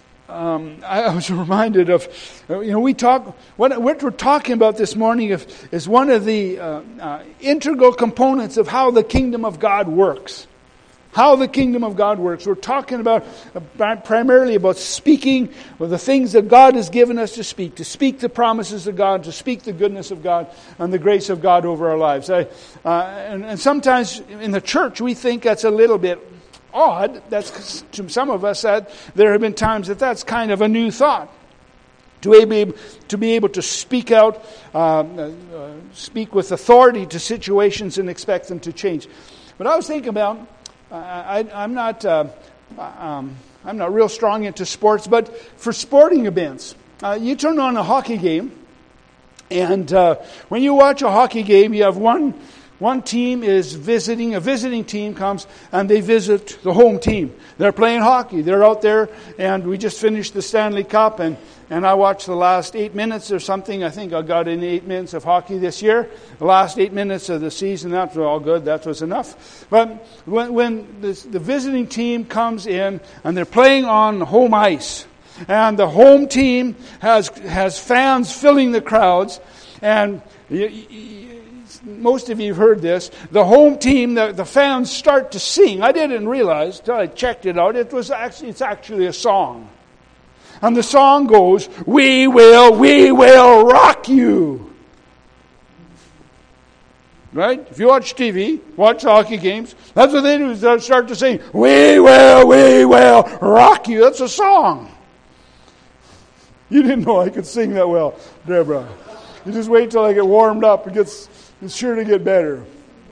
Speaker 1: was reminded of, what we're talking about this morning is one of the integral components of how the kingdom of God works. How the kingdom of God works. We're talking about primarily about speaking the things that God has given us to speak the promises of God, to speak the goodness of God and the grace of God over our lives. And sometimes in the church we think that's a little bit odd. That's to some of us that there have been times that's kind of a new thought. To be able to speak out, speak with authority to situations and expect them to change. But I was thinking about. I'm not real strong into sports, but for sporting events, you turn on a hockey game, and when you watch a hockey game, you have one team is visiting. A visiting team comes and they visit the home team. They're playing hockey. They're out there, and we just finished the Stanley Cup, and I watched the last 8 minutes or something. I think I got in 8 minutes of hockey this year. The last 8 minutes of the season, that was all good. That was enough. But when the visiting team comes in and they're playing on home ice, and the home team has fans filling the crowds, and most of you have heard this. The home team, the fans start to sing. I didn't realize until I checked it out. It's actually a song. And the song goes, we will rock you. Right? If you watch TV, watch hockey games, that's what they do, is they start to sing, we will rock you. That's a song. You didn't know I could sing that well, Deborah. You just wait till I get warmed up. It's sure to get better.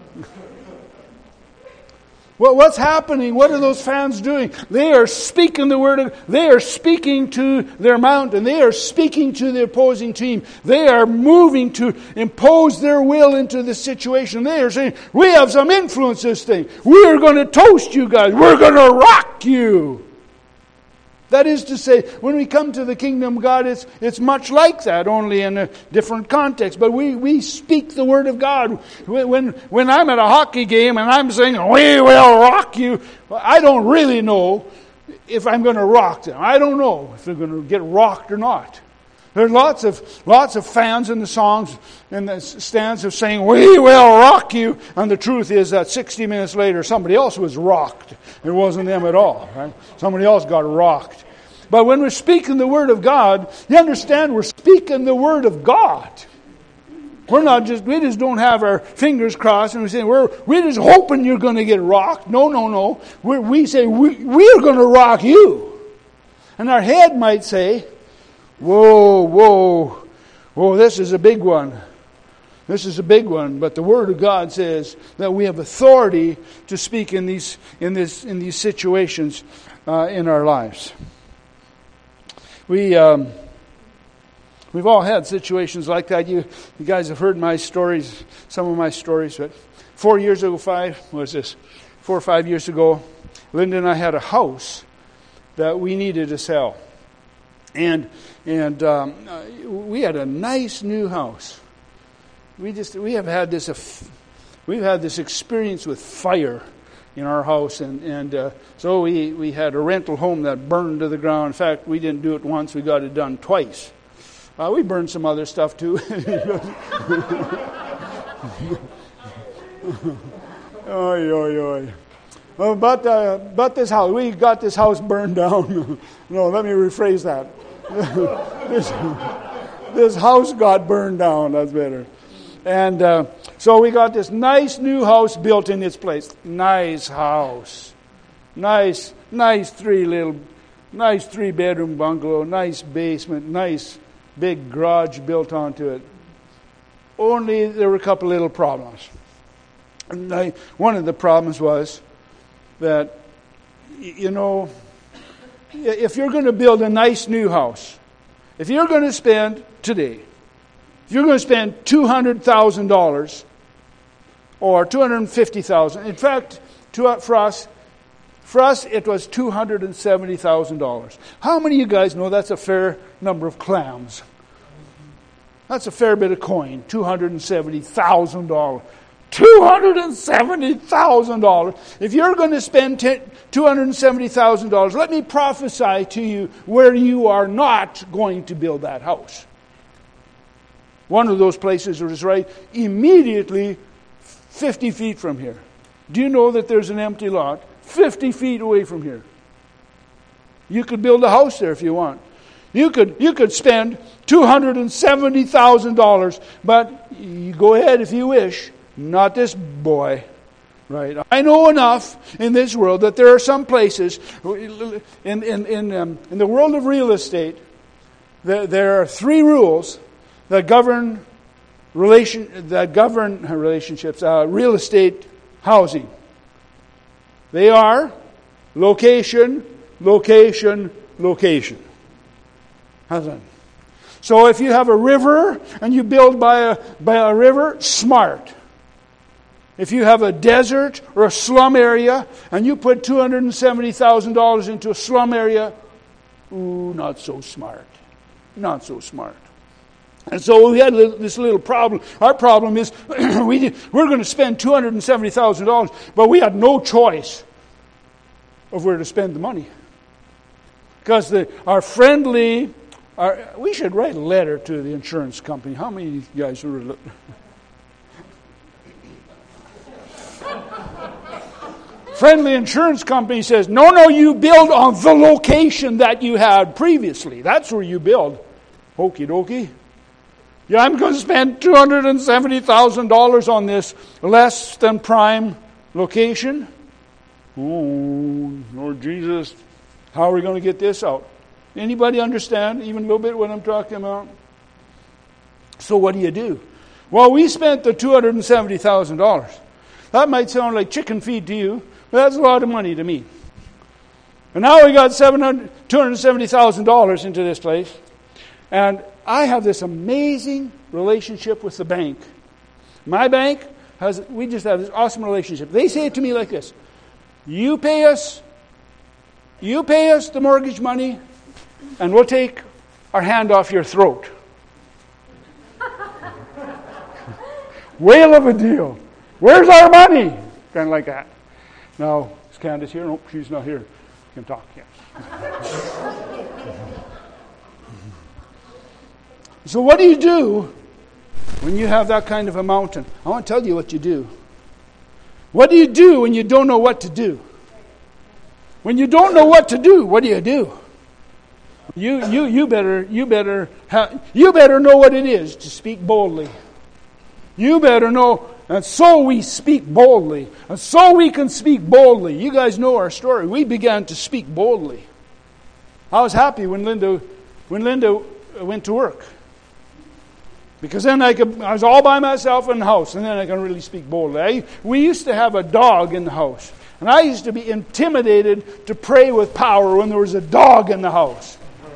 Speaker 1: Well, what's happening? What are those fans doing? They are speaking the word. They are speaking to their mountain. They are speaking to the opposing team. They are moving to impose their will into the situation. They are saying, we have some influence this thing. We are going to toast you guys. We're going to rock you. That is to say, when we come to the kingdom of God, it's much like that, only in a different context. But we speak the word of God. When I'm at a hockey game and I'm saying, we will rock you, I don't really know if I'm going to rock them. I don't know if they're going to get rocked or not. There are lots of fans in the songs in the stands of saying, we will rock you. And the truth is that 60 minutes later, somebody else was rocked. It wasn't them at all. Right? Somebody else got rocked. But when we're speaking the Word of God, you understand we're speaking the Word of God. We just don't have our fingers crossed and we're saying, we're just hoping you're going to get rocked. No. We say, we're going to rock you. And our head might say, whoa, this is a big one. This is a big one. But the Word of God says that we have authority to speak in these situations in our lives. We've all had situations like that. You guys have heard my stories, some of my stories. But 4 or 5 years ago, Linda and I had a house that we needed to sell. And we had a nice new house. We've had this experience with fire in our house, and so we had a rental home that burned to the ground. In fact, we didn't do it once; we got it done twice. We burned some other stuff too. Oy, oy, oy. But this house, we got this house burned down. No, let me rephrase that. This house got burned down. That's better. And so we got this nice new house built in its place. Nice house. Nice 3-bedroom bungalow. Nice basement. Nice big garage built onto it. Only there were a couple little problems. And one of the problems was that, if you're going to build a nice new house, if you're going to spend today, if you're going to spend $200,000 or $250,000, in fact, for us it was $270,000. How many of you guys know that's a fair number of clams? That's a fair bit of coin, $270,000. $270,000. If you're going to spend $270,000, let me prophesy to you where you are not going to build that house. One of those places was right immediately 50 feet from here. Do you know that there's an empty lot 50 feet away from here? You could build a house there if you want. You could spend $270,000, but you go ahead if you wish. Not this boy, right? I know enough in this world that there are some places in the world of real estate. There are 3 rules that govern relationships, real estate housing. They are location, location, location. How's that? So if you have a river and you build by a river, smart. If you have a desert or a slum area and you put $270,000 into a slum area, not so smart. Not so smart. And so we had this little problem. Our problem is we're going to spend $270,000, but we had no choice of where to spend the money. Because we should write a letter to the insurance company. How many of you guys were... Friendly insurance company says, no, you build on the location that you had previously. That's where you build. Okie dokie. Yeah, I'm going to spend $270,000 on this less than prime location. Oh, Lord Jesus, how are we going to get this out? Anybody understand even a little bit what I'm talking about? So what do? Well, we spent the $270,000. That might sound like chicken feed to you, but that's a lot of money to me. And now we got $270,000 into this place. And I have this amazing relationship with the bank. My bank, we just have this awesome relationship. They say it to me like this: you pay us the mortgage money, and we'll take our hand off your throat. Whale of a deal. Where's our money? Kind of like that. Now, is Candace here? Nope, she's not here. You can talk, yes. So what do you do when you have that kind of a mountain? I want to tell you what you do. What do you do when you don't know what to do? When you don't know what to do, what do? You better know what it is to speak boldly. You better know, and so we speak boldly, and so we can speak boldly. You guys know our story. We began to speak boldly. I was happy when Linda went to work, because then I was all by myself in the house, and then I can really speak boldly. We used to have a dog in the house, and I used to be intimidated to pray with power when there was a dog in the house.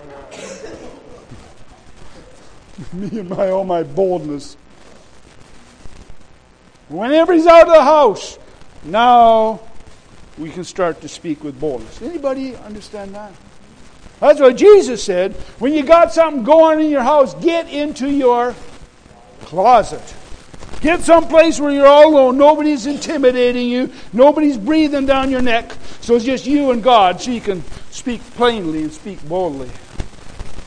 Speaker 1: Me and all my boldness. Whenever he's out of the house, now we can start to speak with boldness. Anybody understand that? That's what Jesus said. When you got something going in your house, get into your closet. Get someplace where you're all alone. Nobody's intimidating you. Nobody's breathing down your neck. So it's just you and God, so you can speak plainly and speak boldly.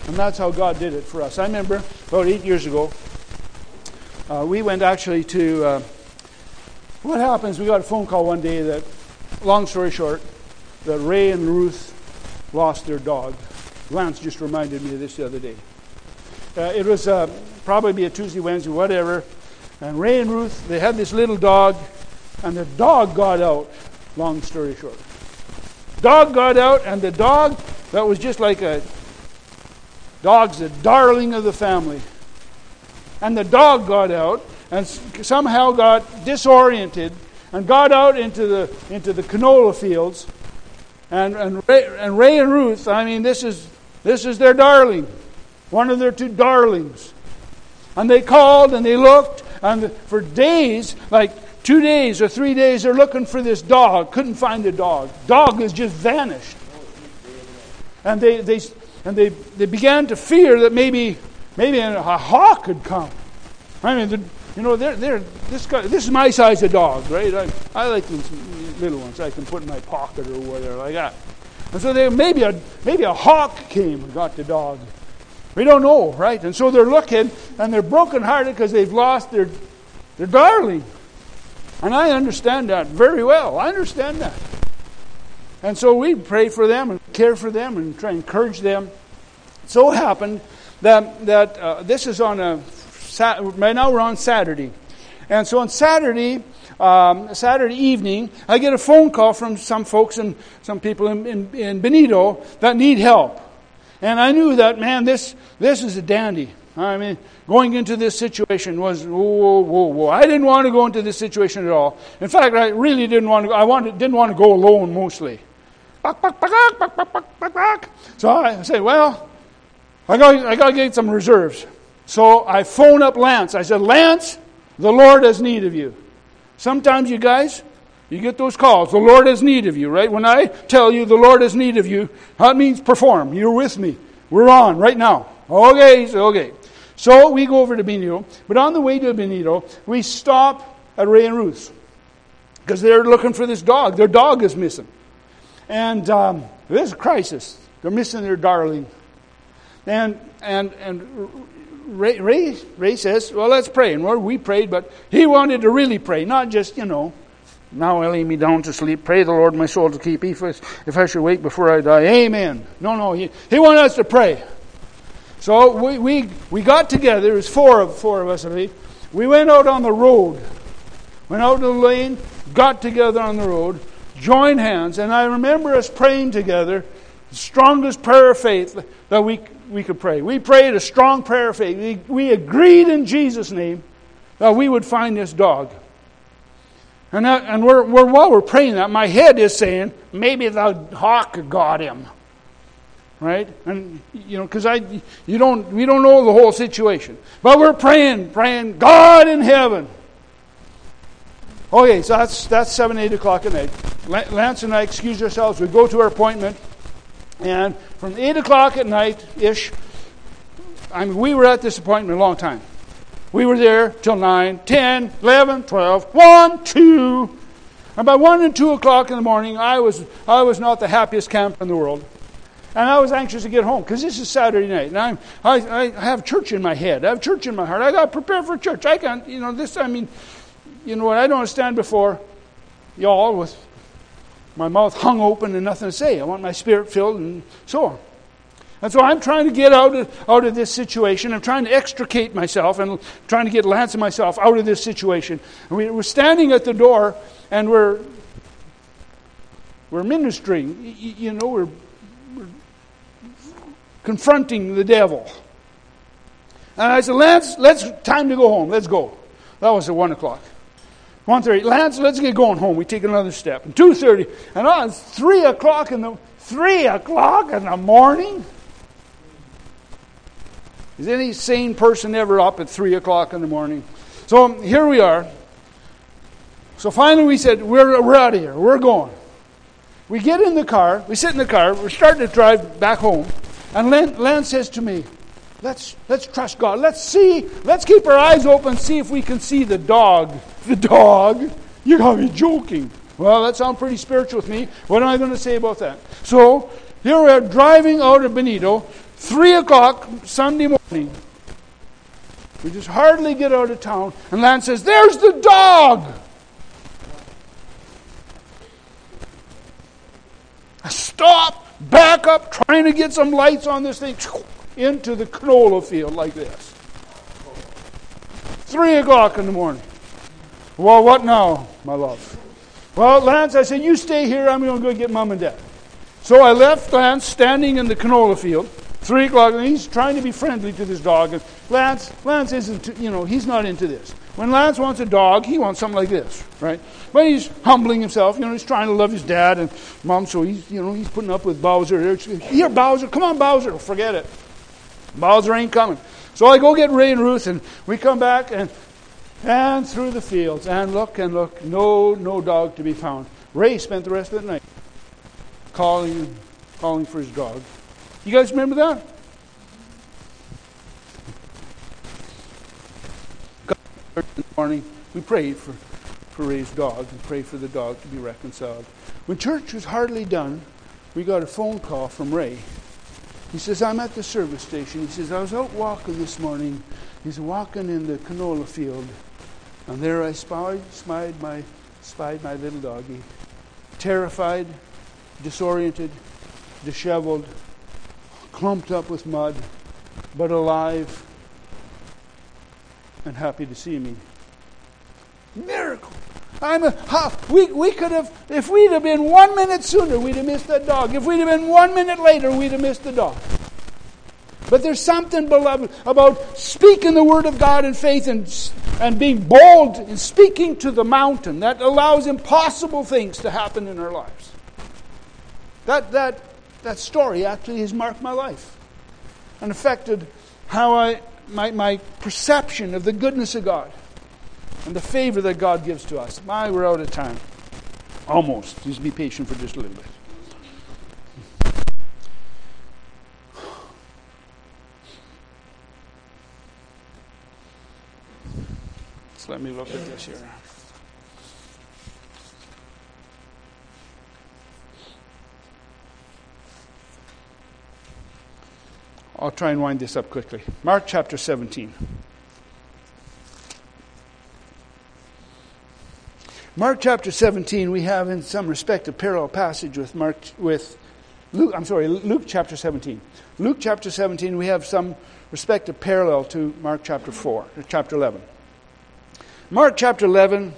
Speaker 1: And that's how God did it for us. I remember about 8 years ago, we went actually to, what happens, we got a phone call one day that, long story short, that Ray and Ruth lost their dog. Lance just reminded me of this the other day. It was probably a Tuesday, Wednesday, whatever. And Ray and Ruth, they had this little dog, and the dog got out, long story short. Dog got out, and the dog, that was just like dog's the darling of the family. And the dog got out, and somehow got disoriented, and got out into the canola fields. And Ray and Ruth, I mean, this is their darling, one of their two darlings. And they called and they looked, and for days, like 2 days or 3 days, they're looking for this dog. Couldn't find the dog. Dog has just vanished. And they began to fear that maybe a hawk had come. I mean, this is my size of dog, right? I like these little ones I can put in my pocket or whatever like that. And so maybe a hawk came and got the dog. We don't know, right? And so they're looking, and they're brokenhearted because they've lost their darling. And I understand that very well. I understand that. And so we pray for them and care for them and try to encourage them. It so happened that this is on right now we're on Saturday. And so on Saturday evening, I get a phone call from some folks and some people in Benito that need help. And I knew that, man, this is a dandy. I mean, going into this situation was, whoa. I didn't want to go into this situation at all. In fact, I really didn't want to. Didn't want to go alone mostly. So I said, well, I got to get some reserves. So I phoned up Lance. I said, Lance, the Lord has need of you. Sometimes you guys, you get those calls. The Lord has need of you, right? When I tell you the Lord has need of you, that means perform. You're with me. We're on right now. Okay. So we go over to Benito. But on the way to Benito, we stop at Ray and Ruth's. Because they're looking for this dog. Their dog is missing. And there's a crisis. They're missing their darling. And Ray says, well, let's pray. And we prayed, but he wanted to really pray. Not just, now I lay me down to sleep. Pray the Lord my soul to keep. If I should wake before I die. Amen. No. He wanted us to pray. So we got together. It was four of us, I believe. We went out on the road. Went out to the lane. Got together on the road. Joined hands. And I remember us praying together. The strongest prayer of faith that we could pray. We prayed a strong prayer of faith. We agreed in Jesus' name that we would find this dog. And while we're praying that, my head is saying, maybe the hawk got him. Right? And, because we don't know the whole situation. But we're praying, God in heaven. Okay, so that's 7, 8 o'clock at night. Lance and I excuse ourselves. We go to our appointment. And from 8 o'clock at night-ish, we were at this appointment a long time. We were there till 9, 10, 11, 12, 1, 2. And by 1 and 2 o'clock in the morning, I was not the happiest camp in the world. And I was anxious to get home, because this is Saturday night. And I have church in my head. I have church in my heart. I got to prepare for church. I can't, what, I don't stand before y'all with my mouth hung open and nothing to say. I want my spirit filled and so on. And so I'm trying to get out of this situation. I'm trying to extricate myself and trying to get Lance and myself out of this situation. And we're standing at the door and we're ministering. We're confronting the devil. And I said, Lance, time to go home. Let's go. That was at 1 o'clock. 1:30, Lance, let's get going home. We take another step. And 2:30, and on 3 o'clock in the morning. Is any sane person ever up at 3 o'clock in the morning? So here we are. So finally we said, we're out of here. We're going. We get in the car. We sit in the car. We're starting to drive back home. And Lance says to me, let's trust God. Let's keep our eyes open, see if we can see the dog. The dog? You got to be joking. Well, that sounds pretty spiritual with me. What am I going to say about that? So, here we are driving out of Benito, 3 o'clock Sunday morning. We just hardly get out of town. And Lance says, "There's the dog!" I stop, back up, trying to get some lights on this thing, into the canola field like this. 3 o'clock in the morning. "Well, what now, my love?" "Well, Lance," I said, "you stay here. I'm going to go get Mom and Dad." So I left Lance standing in the canola field, 3 o'clock, and he's trying to be friendly to this dog. And Lance isn't, he's not into this. When Lance wants a dog, he wants something like this, right? But he's humbling himself. He's trying to love his dad and Mom, so he's putting up with Bowser. "Here, Bowser, come on, Bowser." Forget it. Bowser ain't coming. So I go get Ray and Ruth, and we come back and through the fields, and look, no dog to be found. Ray spent the rest of the night calling for his dog. You guys remember that? In the morning, we prayed for Ray's dog and prayed for the dog to be reconciled. When church was hardly done, we got a phone call from Ray. He says, "I'm at the service station." He says, "I was out walking this morning." He's walking in the canola field, and there I spied my little doggie, terrified, disoriented, disheveled, clumped up with mud, but alive and happy to see me. Miracle! We could have, if we'd have been 1 minute sooner, we'd have missed that dog. If we'd have been 1 minute later, we'd have missed the dog. But there's something, beloved, about speaking the word of God in faith and being bold in speaking to the mountain that allows impossible things to happen in our lives. That story actually has marked my life and affected how my perception of the goodness of God and the favor that God gives to us. We're out of time. Almost. Just be patient for just a little bit. Let me look at this here. I'll try and wind this up quickly. Mark chapter 17. Mark chapter 17, we have in some respect a parallel passage with Luke chapter 17. Luke chapter 17, we have some respect a parallel to Mark chapter 11. Mark chapter 11,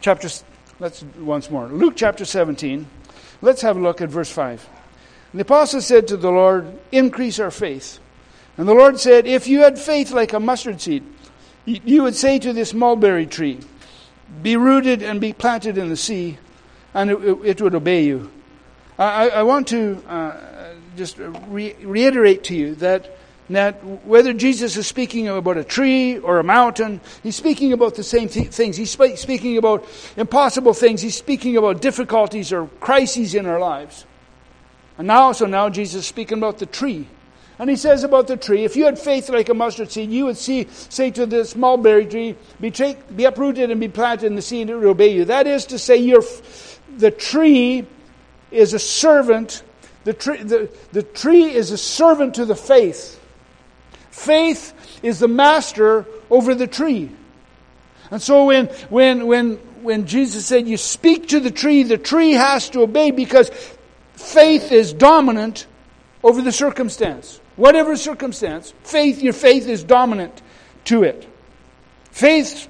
Speaker 1: Luke chapter 17. Let's have a look at verse 5. The apostle said to the Lord, "Increase our faith." And the Lord said, "If you had faith like a mustard seed, you would say to this mulberry tree, 'Be rooted and be planted in the sea,' and it would obey you." I want to just reiterate to you that whether Jesus is speaking about a tree or a mountain, he's speaking about the same things. He's speaking about impossible things. He's speaking about difficulties or crises in our lives. And now Jesus is speaking about the tree. And he says about the tree, if you had faith like a mustard seed, you would say to this mulberry tree, be uprooted and be planted in the sea, and it will obey you. That is to say, the tree is a servant. The tree is a servant to the faith. Faith is the master over the tree. And so when Jesus said you speak to the tree has to obey, because faith is dominant over the circumstance. Whatever circumstance, your faith is dominant to it. Faith,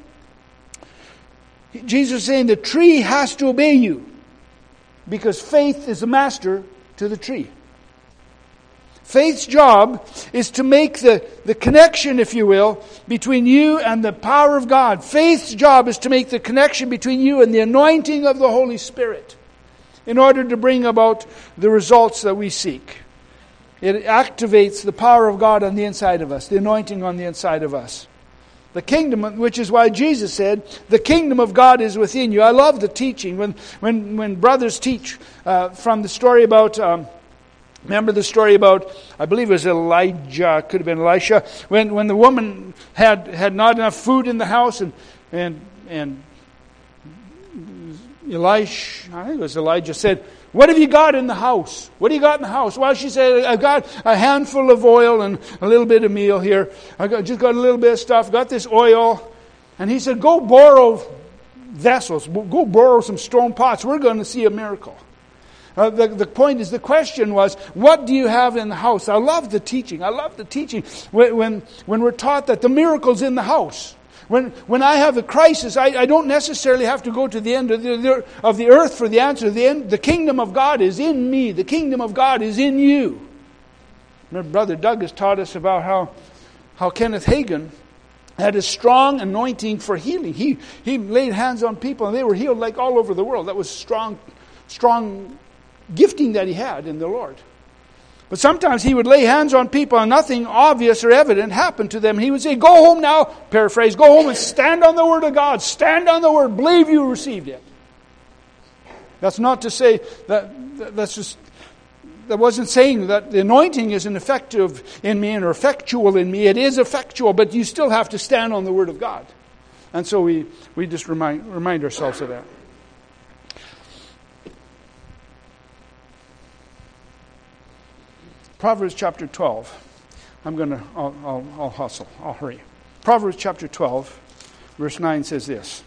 Speaker 1: Jesus is saying the tree has to obey you, because faith is the master to the tree. Faith's job is to make the connection, if you will, between you and the power of God. Faith's job is to make the connection between you and the anointing of the Holy Spirit in order to bring about the results that we seek. It activates the power of God on the inside of us, the anointing on the inside of us. The kingdom, which is why Jesus said, the kingdom of God is within you. I love the teaching. When brothers teach from the story about... remember the story about, I believe it was Elijah, could have been Elisha, when the woman had not enough food in the house and I think it was Elijah, said, "What have you got in the house? What do you got in the house?" Well, she said, "I've got a handful of oil and a little bit of meal here. Just got a little bit of stuff. Got this oil." And he said, "Go borrow vessels. Go borrow some stone pots. We're going to see a miracle." The point is, the question was, what do you have in the house? I love the teaching. I love the teaching when we're taught that the miracle's in the house. When I have a crisis, I don't necessarily have to go to the end of the earth for the answer. The kingdom of God is in me. The kingdom of God is in you. My brother Doug has taught us about how Kenneth Hagin had a strong anointing for healing. He laid hands on people and they were healed like all over the world. That was strong gifting that he had in the Lord. But sometimes he would lay hands on people and nothing obvious or evident happened to them. He would say, "Go home now," paraphrase, "go home and stand on the word of God. Stand on the word. Believe you received it." That's not to say that wasn't saying that the anointing isn't effective in me or effectual in me. It is effectual, but you still have to stand on the word of God. And so we just remind ourselves of that. Proverbs chapter 12. I'll hustle. I'll hurry. Proverbs chapter 12, verse 9 says this: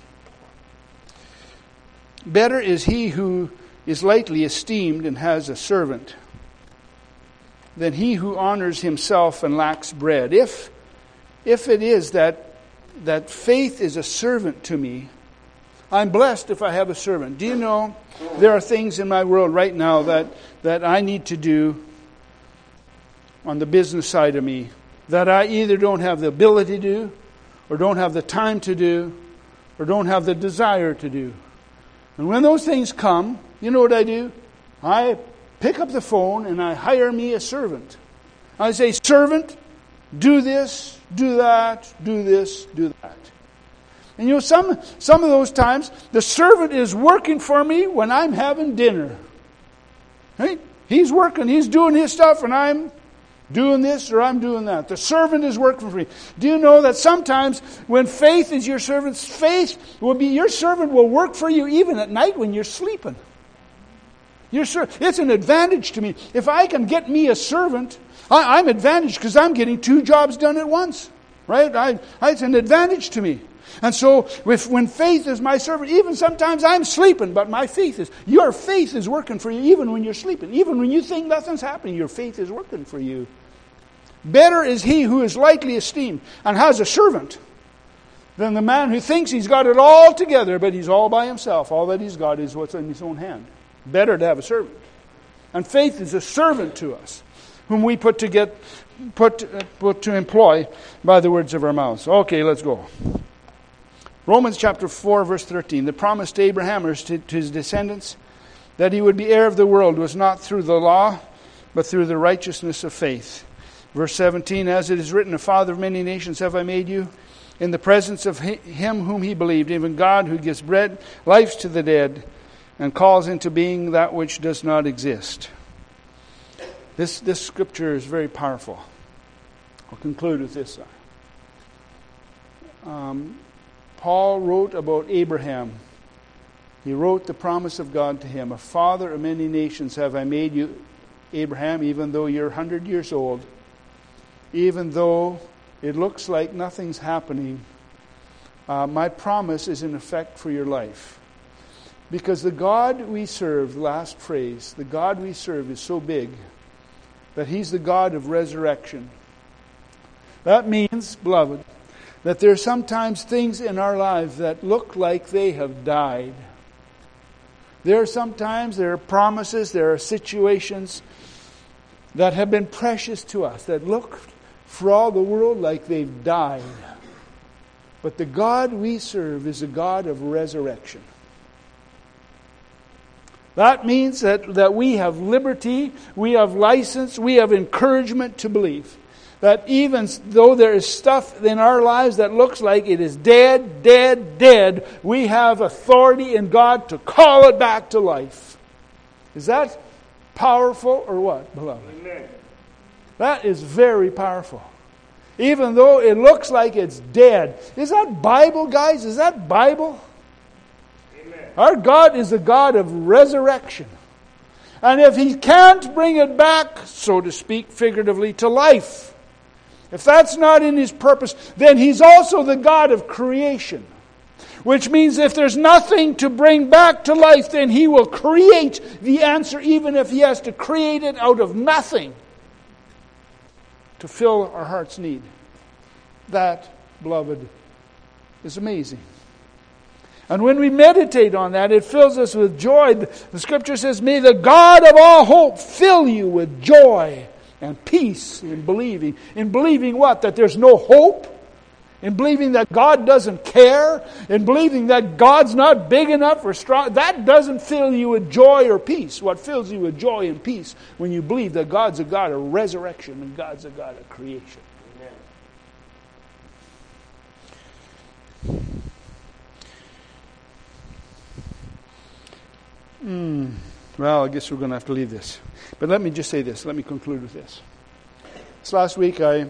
Speaker 1: "Better is he who is lightly esteemed and has a servant than he who honors himself and lacks bread." If it is that faith is a servant to me, I'm blessed if I have a servant. Do you know there are things in my world right now that I need to do on the business side of me that I either don't have the ability to do, or don't have the time to do, or don't have the desire to do. And when those things come, you know what I do? I pick up the phone and I hire me a servant. I say, "Servant, do this, do that, do this, do that." And you know, some of those times, the servant is working for me when I'm having dinner. Right? He's working, he's doing his stuff, and I'm doing this or I'm doing that. The servant is working for me. Do you know that sometimes when faith is your servant's, your servant will work for you even at night when you're sleeping. It's an advantage to me. If I can get me a servant, I'm advantaged because I'm getting 2 jobs done at once. Right? It's an advantage to me. And so when faith is my servant, even sometimes I'm sleeping, but your faith is working for you even when you're sleeping. Even when you think nothing's happening, your faith is working for you. Better is he who is lightly esteemed and has a servant than the man who thinks he's got it all together, but he's all by himself. All that he's got is what's in his own hand. Better to have a servant. And faith is a servant to us, whom we put to employ by the words of our mouths. Okay, let's go. Romans chapter 4, verse 13. The promise to Abraham or to his descendants that he would be heir of the world was not through the law, but through the righteousness of faith. Verse 17, "As it is written, a father of many nations have I made you, in the presence of him whom he believed, even God who gives bread, life to the dead, and calls into being that which does not exist." This scripture is very powerful. I'll conclude with this. Paul wrote about Abraham. He wrote the promise of God to him. "A father of many nations have I made you, Abraham, even though you're 100 years old, even though it looks like nothing's happening. My promise is in effect for your life." Because the God we serve, last phrase, the God we serve is so big that He's the God of resurrection. That means, beloved, that there are sometimes things in our lives that look like they have died. There are promises, there are situations that have been precious to us, that look for all the world like they've died. But the God we serve is a God of resurrection. That means that we have liberty, we have license, we have encouragement to believe that even though there is stuff in our lives that looks like it is dead, dead, dead, we have authority in God to call it back to life. Is that powerful or what, beloved? Amen. That is very powerful. Even though it looks like it's dead. Is that Bible, guys? Is that Bible? Amen. Our God is a God of resurrection. And if He can't bring it back, so to speak, figuratively, to life, if that's not in His purpose, then He's also the God of creation. Which means if there's nothing to bring back to life, then He will create the answer, even if He has to create it out of nothing to fill our heart's need. That, beloved, is amazing. And when we meditate on that, it fills us with joy. The Scripture says, may the God of all hope fill you with joy and peace in believing. In believing what? That there's no hope? In believing that God doesn't care? In believing that God's not big enough or strong? That doesn't fill you with joy or peace. What fills you with joy and peace when you believe that God's a God of resurrection and God's a God of creation. Well, I guess we're going to have to leave this. But let me just say this. Let me conclude with this. This last week, I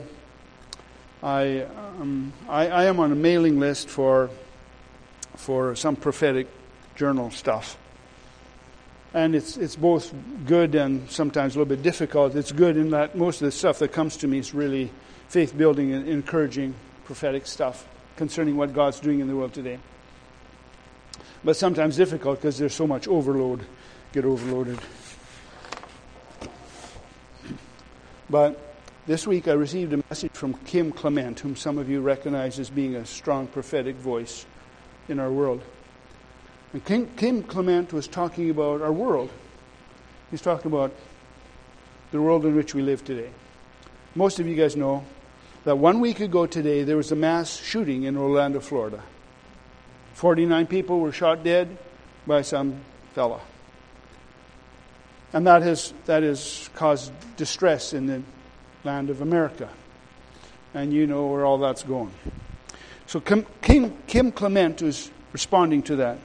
Speaker 1: am on a mailing list for some prophetic journal stuff. And it's both good and sometimes a little bit difficult. It's good in that most of the stuff that comes to me is really faith-building and encouraging prophetic stuff concerning what God's doing in the world today. But sometimes difficult because there's so much overload. Get overloaded. But this week I received a message from Kim Clement, whom some of you recognize as being a strong prophetic voice in our world. And Kim Clement was talking about our world. He's talking about the world in which we live today. Most of you guys know that 1 week ago today there was a mass shooting in Orlando, Florida. 49 people were shot dead by some fella. And that has caused distress in the land of America. And you know where all that's going. So Kim Clement was responding to that.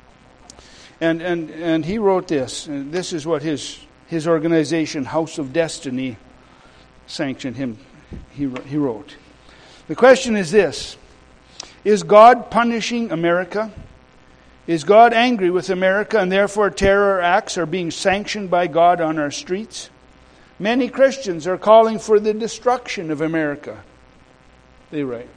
Speaker 1: And he wrote this. And this is what his organization, House of Destiny, sanctioned him. He wrote. The question is this. Is God punishing America? Is God angry with America and therefore terror acts are being sanctioned by God on our streets? Many Christians are calling for the destruction of America. They write.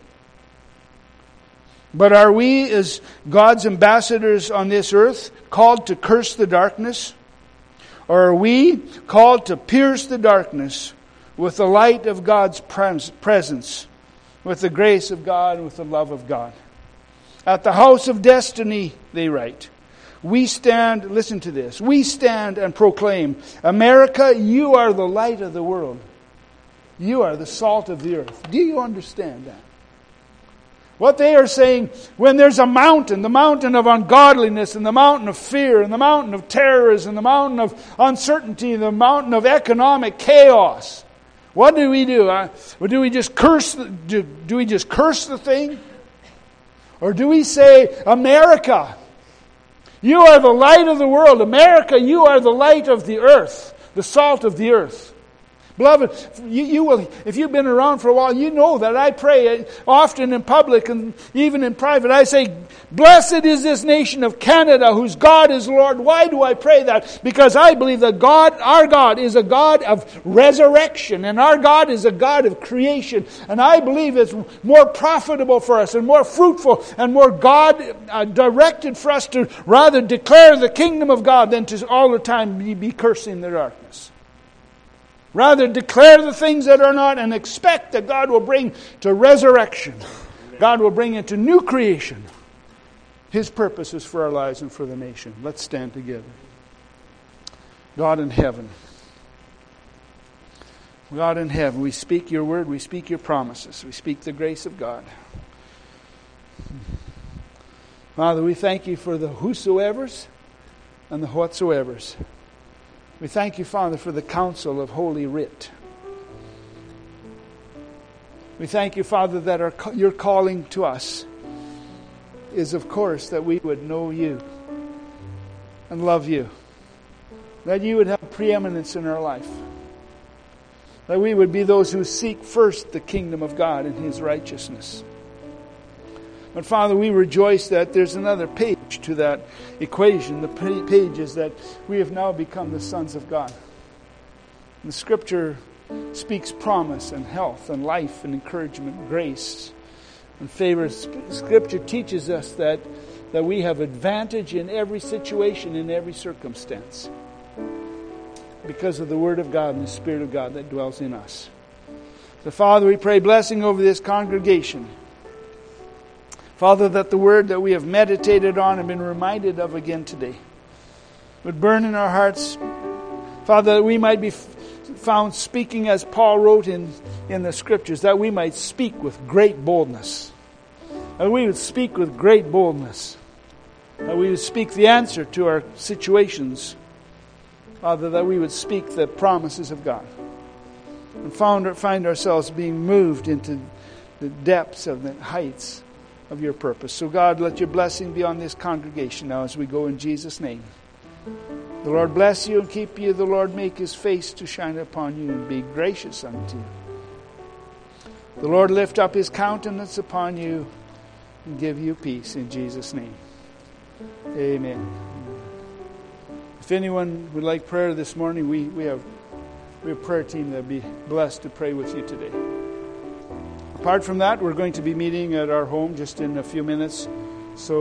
Speaker 1: But are we, as God's ambassadors on this earth, called to curse the darkness? Or are we called to pierce the darkness with the light of God's presence, with the grace of God, and with the love of God? At the House of Destiny, they write, we stand, listen to this, we stand and proclaim, America, you are the light of the world. You are the salt of the earth. Do you understand that? What they are saying, when there's a mountain, the mountain of ungodliness, and the mountain of fear, and the mountain of terrorism, the mountain of uncertainty, the mountain of economic chaos, what do? Do we just curse? Do we just curse the thing? Or do we say, America, you are the light of the world. America, you are the light of the earth, the salt of the earth. Beloved, you will, if you've been around for a while, you know that I pray often in public and even in private. I say, blessed is this nation of Canada whose God is Lord. Why do I pray that? Because I believe that God, our God, is a God of resurrection, and our God is a God of creation. And I believe it's more profitable for us and more fruitful and more God-directed for us to rather declare the kingdom of God than to all the time be cursing the darkness. Rather declare the things that are not and expect that God will bring to resurrection. God will bring into new creation His purposes for our lives and for the nation. Let's stand together. God in heaven. God in heaven, we speak your word, we speak your promises, we speak the grace of God. Father, we thank you for the whosoevers and the whatsoevers. We thank you, Father, for the counsel of Holy Writ. We thank you, Father, that your calling to us is, of course, that we would know you and love you. That you would have preeminence in our life. That we would be those who seek first the kingdom of God and His righteousness. But Father, we rejoice that there's another page to that equation, the page, is that we have now become the sons of God. And the Scripture speaks promise and health and life and encouragement, grace and favor. Scripture teaches us that we have advantage in every situation, in every circumstance, because of the Word of God and the Spirit of God that dwells in us. So, Father, we pray blessing over this congregation. Father, that the Word that we have meditated on and been reminded of again today would burn in our hearts. Father, that we might be found speaking as Paul wrote in the Scriptures, that we might speak with great boldness. That we would speak with great boldness. That we would speak the answer to our situations. Father, that we would speak the promises of God. And find ourselves being moved into the depths of the heights of your purpose. So God, let your blessing be on this congregation now as we go in Jesus' name. The Lord bless you and keep you. The Lord make his face to shine upon you and be gracious unto you. The Lord lift up his countenance upon you and give you peace in Jesus' name. Amen. If anyone would like prayer this morning, we have a prayer team that would be blessed to pray with you today. Apart from that, we're going to be meeting at our home just in a few minutes. So